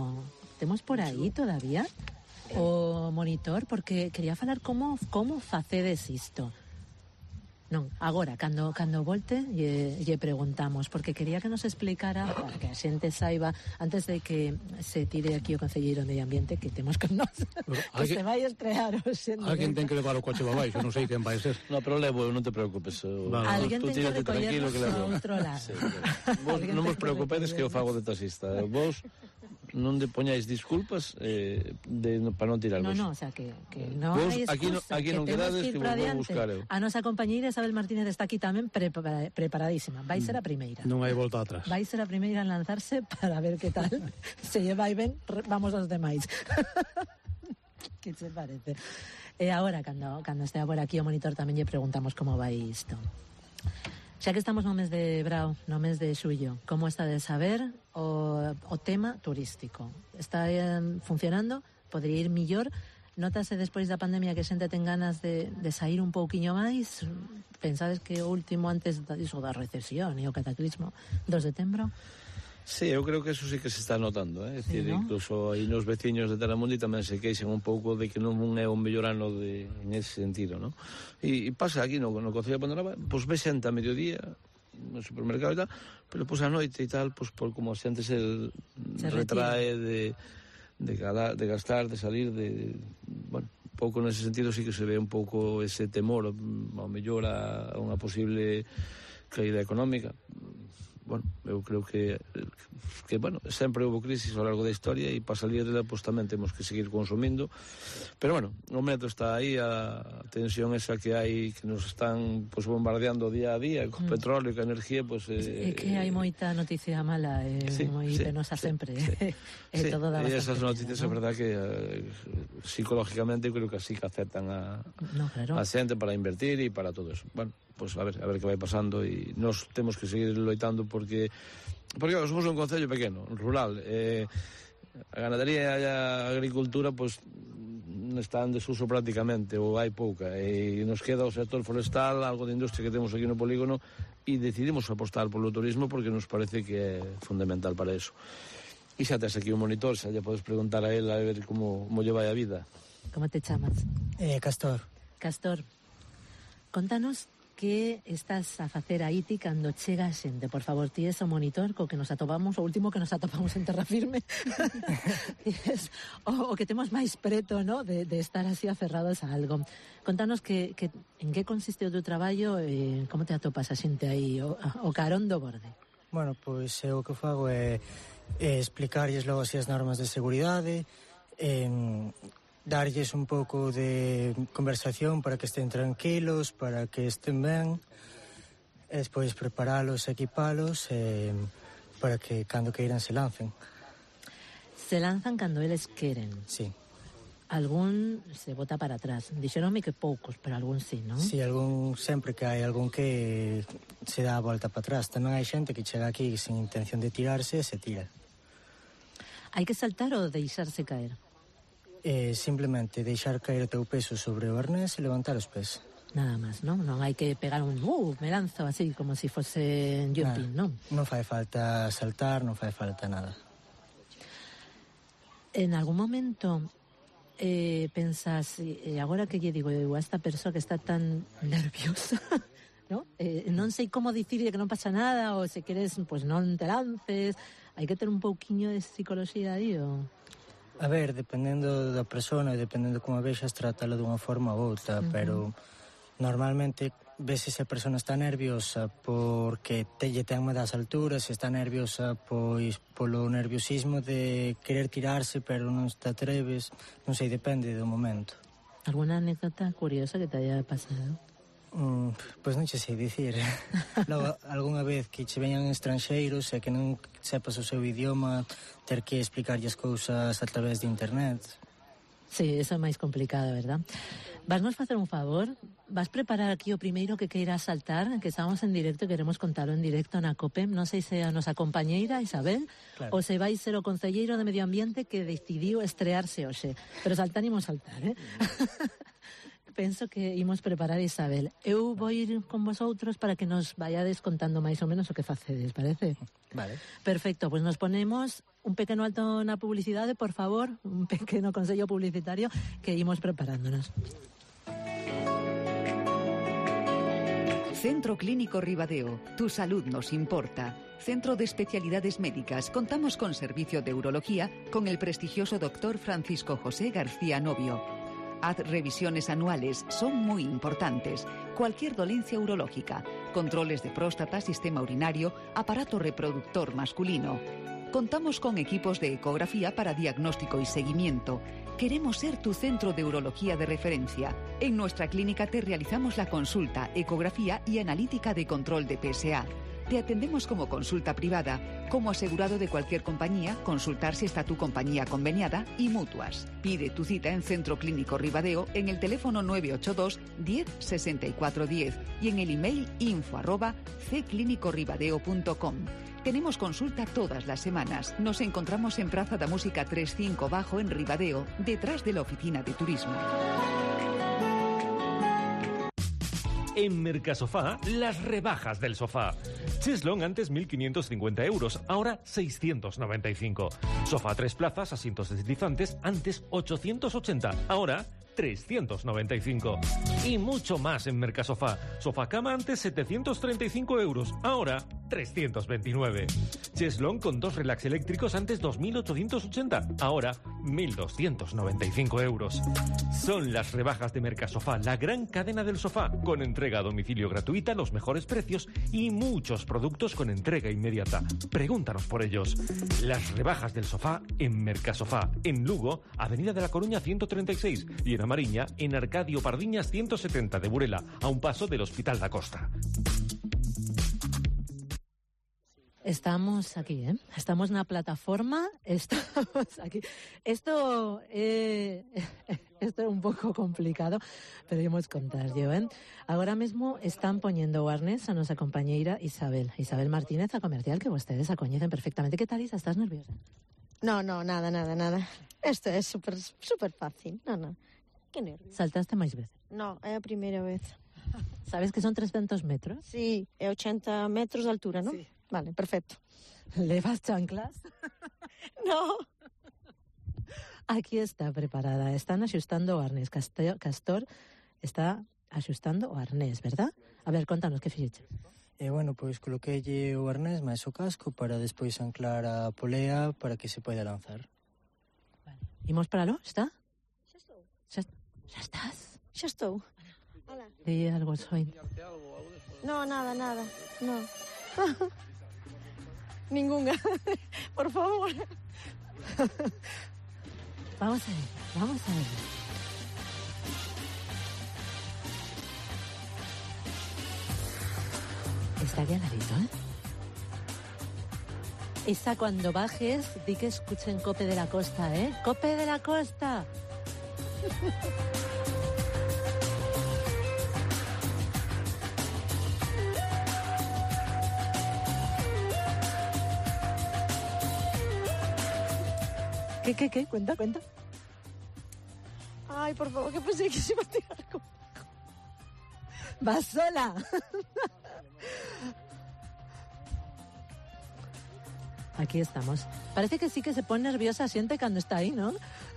[SPEAKER 4] todavía o monitor, porque quería falar como facedes isto. Non, agora, cando volte, lle preguntamos, porque quería que nos explicara, para que a xente saiba, antes de que se tire aquí o Concelleiro de Medio Ambiente, que temos con nós, que se vai estrear hoxe.
[SPEAKER 3] Alguén ten que levar o coche para baixo, non sei quen vai ser.
[SPEAKER 8] No, pero levo, non te preocupes.
[SPEAKER 4] Alguén ten que recollernos a outro lado.
[SPEAKER 8] Sí, vos non vos preocupedes que eu fago de taxista. Vos non de poñáis disculpas para non tirar vos.
[SPEAKER 4] No, o sea, que non hai excusa.
[SPEAKER 8] Aquí non quedades, que vos vou buscar eu.
[SPEAKER 4] A nosa compañeira Isabel Martínez está aquí tamén preparadísima. Vai ser a primeira.
[SPEAKER 3] Non hai volta atrás.
[SPEAKER 4] Vai ser a primeira en lanzarse para ver que tal. Se lle vai ben, vamos aos demais. Que se parece? E agora, cando estea por aquí o monitor, tamén lle preguntamos como vai isto. Xa que estamos no mes de Brao, no mes de xullo, como está de saber o tema turístico? Está funcionando? Podería ir millor? Notase despois da pandemia que a xente ten ganas de sair un pouquiño máis? Pensades que o último antes diso da recesión e o cataclismo do setembro?
[SPEAKER 8] Sí, eu creo que eso sí que se está notando, é dicir, ¿no? Incluso aí nos veciños de Taramundi tamén se queixan un pouco de que non é un mellor ano en ese sentido, ¿no? E pasa aquí no Concello de Pontevedra, pois ve xente a mediodía no supermercado e tal, pero pois a noite e tal, pois por como a xente se retrae de gastar, de salir, bueno, un pouco nese sentido sí que se ve un pouco ese temor ao mellor a unha posible caída económica. Bueno, eu creo que bueno, sempre houve crisis ao largo da historia e para salir dela pois tamén temos que seguir consumindo, pero bueno, o medo está aí, a tensión esa que hai, que nos están pois bombardeando día a día con petróleo e con energía, pois
[SPEAKER 4] é que hai moita noticia mala moi penosa sempre.
[SPEAKER 8] Sí, todo e esas noticias é verdad que psicológicamente eu creo que así que aceptan a xente para invertir e para todo eso. Bueno, pois a ver que vai pasando e nós temos que seguir loitando porque somos un concello pequeno, rural, a ganadería e a agricultura pois está en desuso prácticamente ou hai pouca e nos queda o sector forestal, algo de industria que temos aquí no polígono e decidimos apostar polo turismo porque nos parece que é fundamental para eso. E xa tes aquí un monitor, xa lle podes preguntar a él a ver como lle vai a vida.
[SPEAKER 4] Como te chamas?
[SPEAKER 13] Castor.
[SPEAKER 4] Castor, contanos que estás a facer aí ti cando chega a xente. Por favor, ti es o monitor co que nos atopamos, o último que nos atopamos en terra firme. o que temos máis preto, ¿no? de estar así aferrados a algo. Contanos en que consiste o teu traballo e como te atopas a xente aí o carón do borde.
[SPEAKER 13] Bueno, pois o que fago é explicarlles logo así as normas de seguridade, darlles un pouco de conversación para que estén tranquilos, para que estén ben, e despois preparalos, equipalos, para que cando queiran se lancen.
[SPEAKER 4] Se lanzan cando eles queren?
[SPEAKER 13] Sí.
[SPEAKER 4] Algún se bota para atrás. Dixeronme que poucos, pero algún sí, non?
[SPEAKER 13] Sí, sempre que hai algún que se dá a volta para atrás. Tamén hai xente que chega aquí sin intención de tirarse e se tira.
[SPEAKER 4] Hai que saltar ou deixarse caer?
[SPEAKER 13] Simplemente deixar caer o teu peso sobre o arnés e levantar os pés.
[SPEAKER 4] Nada máis, non? Non hai que pegar me lanzo así como se fose jumping, non?
[SPEAKER 13] Non fai falta saltar, non fai falta nada.
[SPEAKER 4] En algún momento pensas, agora que lle digo eu a esta persoa que está tan nerviosa, ¿no? Non sei como dicirle que non pasa nada, ou se queres, pues non te lances. Hai que ter un pouquiño de psicología aí, ou...
[SPEAKER 13] A ver, dependendo da persona e dependendo como a vexas, trátalo dunha forma ou outra, pero normalmente ves se a persona está nerviosa porque lle ten medo ás alturas, se está nerviosa pois polo nerviosismo de querer tirarse pero non te atreves, non sei, depende do momento.
[SPEAKER 4] Alguna anécdota curiosa que te haya pasado?
[SPEAKER 13] Pois non che sei dicir. Logo, algunha vez que che veñan estranxeiros e que non sepas o seu idioma, ter que explicarlle as cousas a través de internet.
[SPEAKER 4] Sí, eso é máis complicado, verdad? Vasnos facer un favor? Vas preparar aquí o primeiro que queiras saltar, que estamos en directo e queremos contalo en directo na COPE. Non sei se a nosa compañeira Isabel ou se vai ser o concelleiro de Medio Ambiente que decidiu estrearse hoxe. Pero saltar imos saltar, Penso que imos preparar Isabel. Eu vou ir con vosotros para que nos vayades contando máis ou menos o que facedes, parece?
[SPEAKER 13] Vale.
[SPEAKER 4] Perfecto, pues nos ponemos un pequeno alto na publicidade, por favor, un pequeno consello publicitario que imos preparándonos.
[SPEAKER 5] Centro Clínico Ribadeo. Tu salud nos importa. Centro de Especialidades Médicas. Contamos con servicio de urología con el prestigioso doctor Francisco José García Novio. Haz revisiones anuales, son muy importantes. Cualquier dolencia urológica, controles de próstata, sistema urinario, aparato reproductor masculino. Contamos con equipos de ecografía para diagnóstico y seguimiento. Queremos ser tu centro de urología de referencia. En nuestra clínica te realizamos la consulta, ecografía y analítica de control de PSA. Te atendemos como consulta privada, como asegurado de cualquier compañía, consultar si está tu compañía conveniada y mutuas. Pide tu cita en Centro Clínico Ribadeo en el teléfono 982 10 64 10 y en el email info@cclinicoribadeo.com. Tenemos consulta todas las semanas. Nos encontramos en Praza da Música 35 Bajo en Ribadeo, detrás de la oficina de turismo.
[SPEAKER 14] En Mercasofá, las rebajas del sofá. Cheslong antes 1.550 euros, ahora 695. Sofá 3 plazas, asientos deslizantes, antes 880, ahora 395. Y mucho más en Mercasofá. Sofá cama antes 735 euros, ahora 329. Cheslong con 2 relax eléctricos antes 2.880, ahora 1.295 euros. Son las rebajas de Mercasofá, la gran cadena del sofá, con entrega a domicilio gratuita, los mejores precios y muchos productos con entrega inmediata. Pregúntanos por ellos. Las rebajas del sofá en Mercasofá, en Lugo, Avenida de la Coruña 136 y en Amariña, en Arcadio Pardiñas 170 de Burela, a un paso del Hospital da Costa.
[SPEAKER 4] Estamos aquí, Estamos na plataforma, estamos aquí. Esto é un pouco complicado, pero imos contarlle, Agora mesmo están poñendo o arnés a nosa compañeira Isabel Martínez, a comercial, que vostedes a coñecen perfectamente. Que tal, Isa? Estás nerviosa?
[SPEAKER 15] No, nada. Esto é super fácil. No. Que nervios.
[SPEAKER 4] Saltaste máis veces?
[SPEAKER 15] No, é a primeira vez.
[SPEAKER 4] Sabes que son 300 metros?
[SPEAKER 15] Sí, é 80 metros de altura, ¿no?
[SPEAKER 4] Sí.
[SPEAKER 15] Vale, perfecto.
[SPEAKER 4] ¿Levas chanclas?
[SPEAKER 15] No.
[SPEAKER 4] Aquí está preparada. Están axustando o arnés. Castor está axustando o arnés, ¿verdad? A ver, contanos, que fixeche?
[SPEAKER 13] Bueno, pois coloqueille o arnés máis o casco para despois anclar a polea para que se poida lanzar.
[SPEAKER 4] Vale. Imos para lo? Está?
[SPEAKER 15] Xa estou.
[SPEAKER 4] Xa estás?
[SPEAKER 15] Xa estou. Hola.
[SPEAKER 4] Di algo, soy.
[SPEAKER 15] No, nada. No. Ninguna. Por favor.
[SPEAKER 4] Vamos a ver. Está aquí al ladito, Isa, cuando bajes, di que escuchen Cope de la Costa, ¡Cope de la Costa! ¿Qué? Cuenta.
[SPEAKER 15] Ay, por favor, que pensé que se iba a tirar conmigo.
[SPEAKER 4] ¡Vas sola! Aquí estamos. Parece que sí que se pone nerviosa, siente cuando está ahí, ¿no?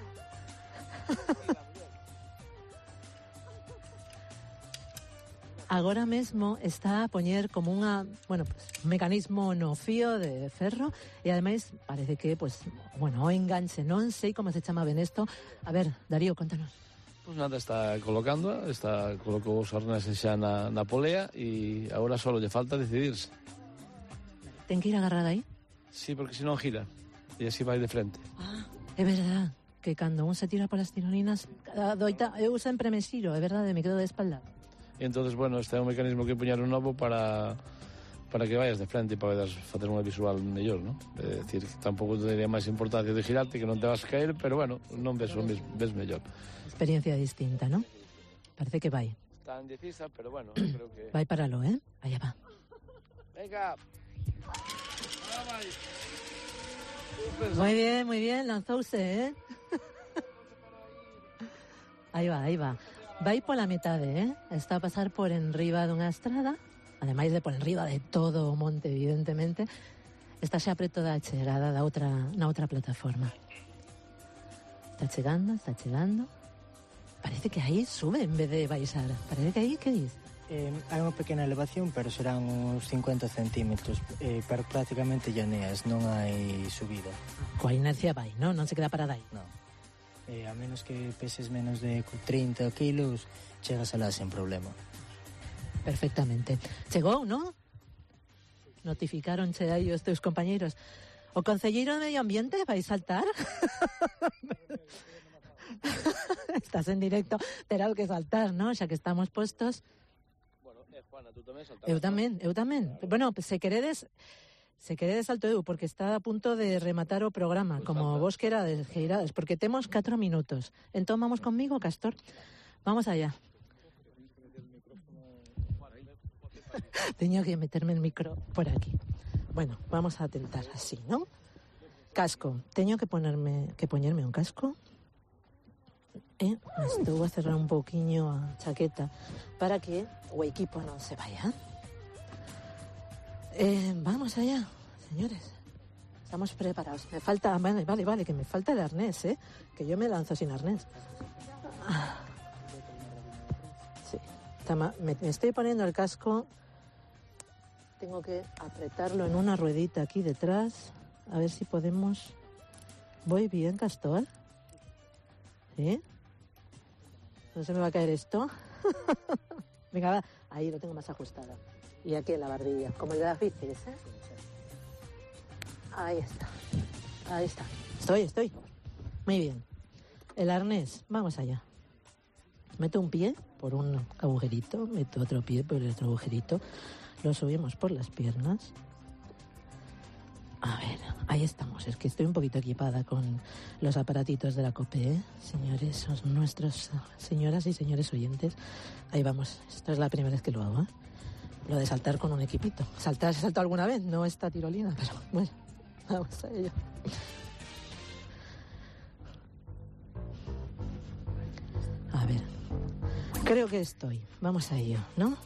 [SPEAKER 4] Agora mesmo está a poñer como un mecanismo no fío de ferro e ademais parece que, o enganche, non sei como se chama ben isto. A ver, Darío, contanos.
[SPEAKER 8] Pois nada, está colocándoa, colocou os arneses xa na polea e agora só lle falta decidirse.
[SPEAKER 4] Ten que ir agarrada aí?
[SPEAKER 8] Sí, porque senón gira e así vai de frente.
[SPEAKER 4] É verdad que cando un se tira polas tirolinas, eu sempre me xiro, é verdade, me quedo de espalda.
[SPEAKER 8] E entonces, bueno, este é un mecanismo que poñaron novo para que vayas de frente e para facer unha visual mellor, non? É dicir, que tampouco teria máis importancia de girarte, que non te vas a caer, pero bueno, non ves o mesmo, ves mellor.
[SPEAKER 4] Experiencia distinta, non? Parece que vai.
[SPEAKER 8] Está indecisa, pero bueno, creo que...
[SPEAKER 4] Vai para lo, Allá va.
[SPEAKER 8] Venga.
[SPEAKER 4] Muy bien, lanzouse, Aí va. Vai pola metade, Está a pasar por enriba dunha estrada, ademais de por enriba de todo o monte, evidentemente, está xa preto da chegada na outra plataforma. Está chegando. Parece que aí sube en vez de baixar. Parece que aí, que dis?
[SPEAKER 13] Hai unha pequena elevación, pero serán uns 50 centímetros, pero prácticamente llaneas, non hai subida.
[SPEAKER 4] Coa inercia vai, non? Non se queda parada aí?
[SPEAKER 13] Non. A menos que peses menos de 30 kilos, chegas alá sen problema.
[SPEAKER 4] Perfectamente. Chegou, non? Notificaronche aí os teus compañeiros. O concelleiro de Medio Ambiente vai saltar? Estás en directo, terás que saltar, non? Xa que estamos postos.
[SPEAKER 8] Juana, tú tamén saltas.
[SPEAKER 4] Eu tamén. Bueno, se queredes salto eu, porque está a punto de rematar o programa, pues como vos querades, porque temos 4 minutos. Entón vamos conmigo, Castor. Vamos allá. Teño que meterme el micro por aquí. Bueno, vamos a tentar así, ¿no? Casco. Teño que poñerme un casco. Estou a cerrar un pouquiño a chaqueta para que o equipo non se vaya. Vamos allá, señores. Estamos preparados. Me falta... Vale, que me falta el arnés, que yo me lanzo sin arnés. Sí. Me estoy poniendo el casco. Tengo que apretarlo en una ruedita aquí detrás. A ver si podemos... ¿Voy bien, Castor? ¿Sí? ¿No se me va a caer esto? Venga, va. Ahí lo tengo más ajustado. Y aquí en la barbilla, como el de las bicis, Ahí está. Estoy. Muy bien. El arnés, vamos allá. Meto un pie por un agujerito, meto otro pie por el otro agujerito. Lo subimos por las piernas. A ver, ahí estamos. Es que estoy un poquito equipada con los aparatitos de la COPE, señores, son nuestros señoras y señores oyentes. Ahí vamos. Esto es la primera vez que lo hago, Lo de saltar con un equipito. ¿Se ha saltado alguna vez? No esta tirolina, pero bueno, vamos a ello. A ver, creo que estoy. Vamos a ello, ¿no?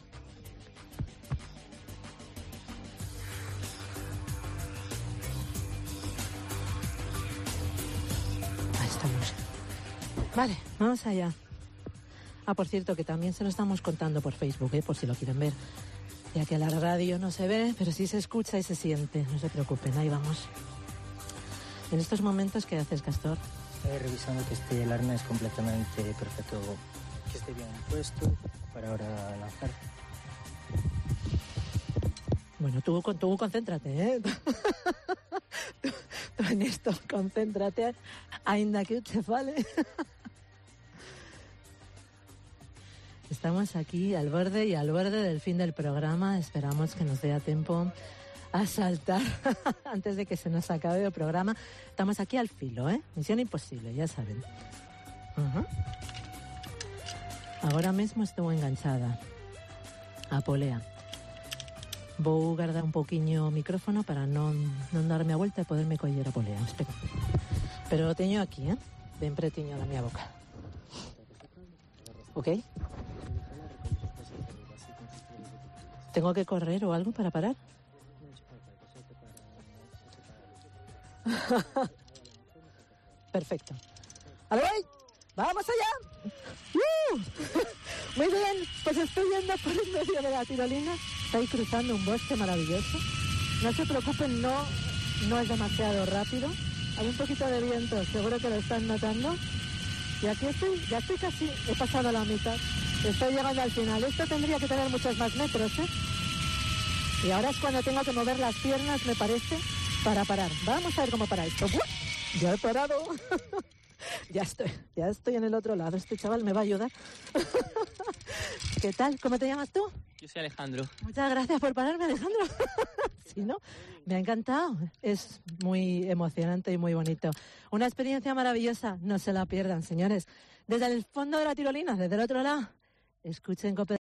[SPEAKER 4] Ahí estamos. Vale, vamos allá. Por cierto, que también se lo estamos contando por Facebook, por si lo quieren ver. Ya que a la radio no se ve, pero sí se escucha y se siente. No se preocupen, ahí vamos. En estos momentos, ¿qué haces, Castor?
[SPEAKER 13] Revisando que esté el arnés completamente perfecto, que esté bien puesto para ahora lanzar.
[SPEAKER 4] Bueno, tú concéntrate, tú en esto, concéntrate, ainda que te vale. Estamos aquí al borde del fin del programa. Esperamos que nos dé tiempo a saltar antes de que se nos acabe el programa. Estamos aquí al filo, Misión imposible, ya saben. Ahora mismo estoy enganchada a polea. Vou guardar un poquinho o micrófono para non darme a vuelta e poderme coller a polea. Espera. Pero lo teño aquí, ben pretiño da miña boca. Ok? ¿Tengo que correr o algo para parar? Perfecto. ¡A ver! ¡Vamos allá! Muy bien, pues estoy yendo por el medio de la tirolina. Estoy cruzando un bosque maravilloso. No se preocupen, no es demasiado rápido. Hay un poquito de viento, seguro que lo están notando. Y aquí estoy, ya estoy casi, he pasado la mitad. Estoy llegando al final. Esto tendría que tener muchos más metros, ¿eh? Y ahora es cuando tengo que mover las piernas, me parece, para parar. Vamos a ver cómo para esto. ¡Uf! Ya he parado. Ya estoy en el otro lado. Este chaval me va a ayudar. ¿Qué tal? ¿Cómo te llamas tú?
[SPEAKER 16] Yo soy Alejandro.
[SPEAKER 4] Muchas gracias por pararme, Alejandro. Sí, ¿no? Me ha encantado. Es muy emocionante y muy bonito. Una experiencia maravillosa. No se la pierdan, señores. Desde el fondo de la tirolina, desde el otro lado, escuchen Cope.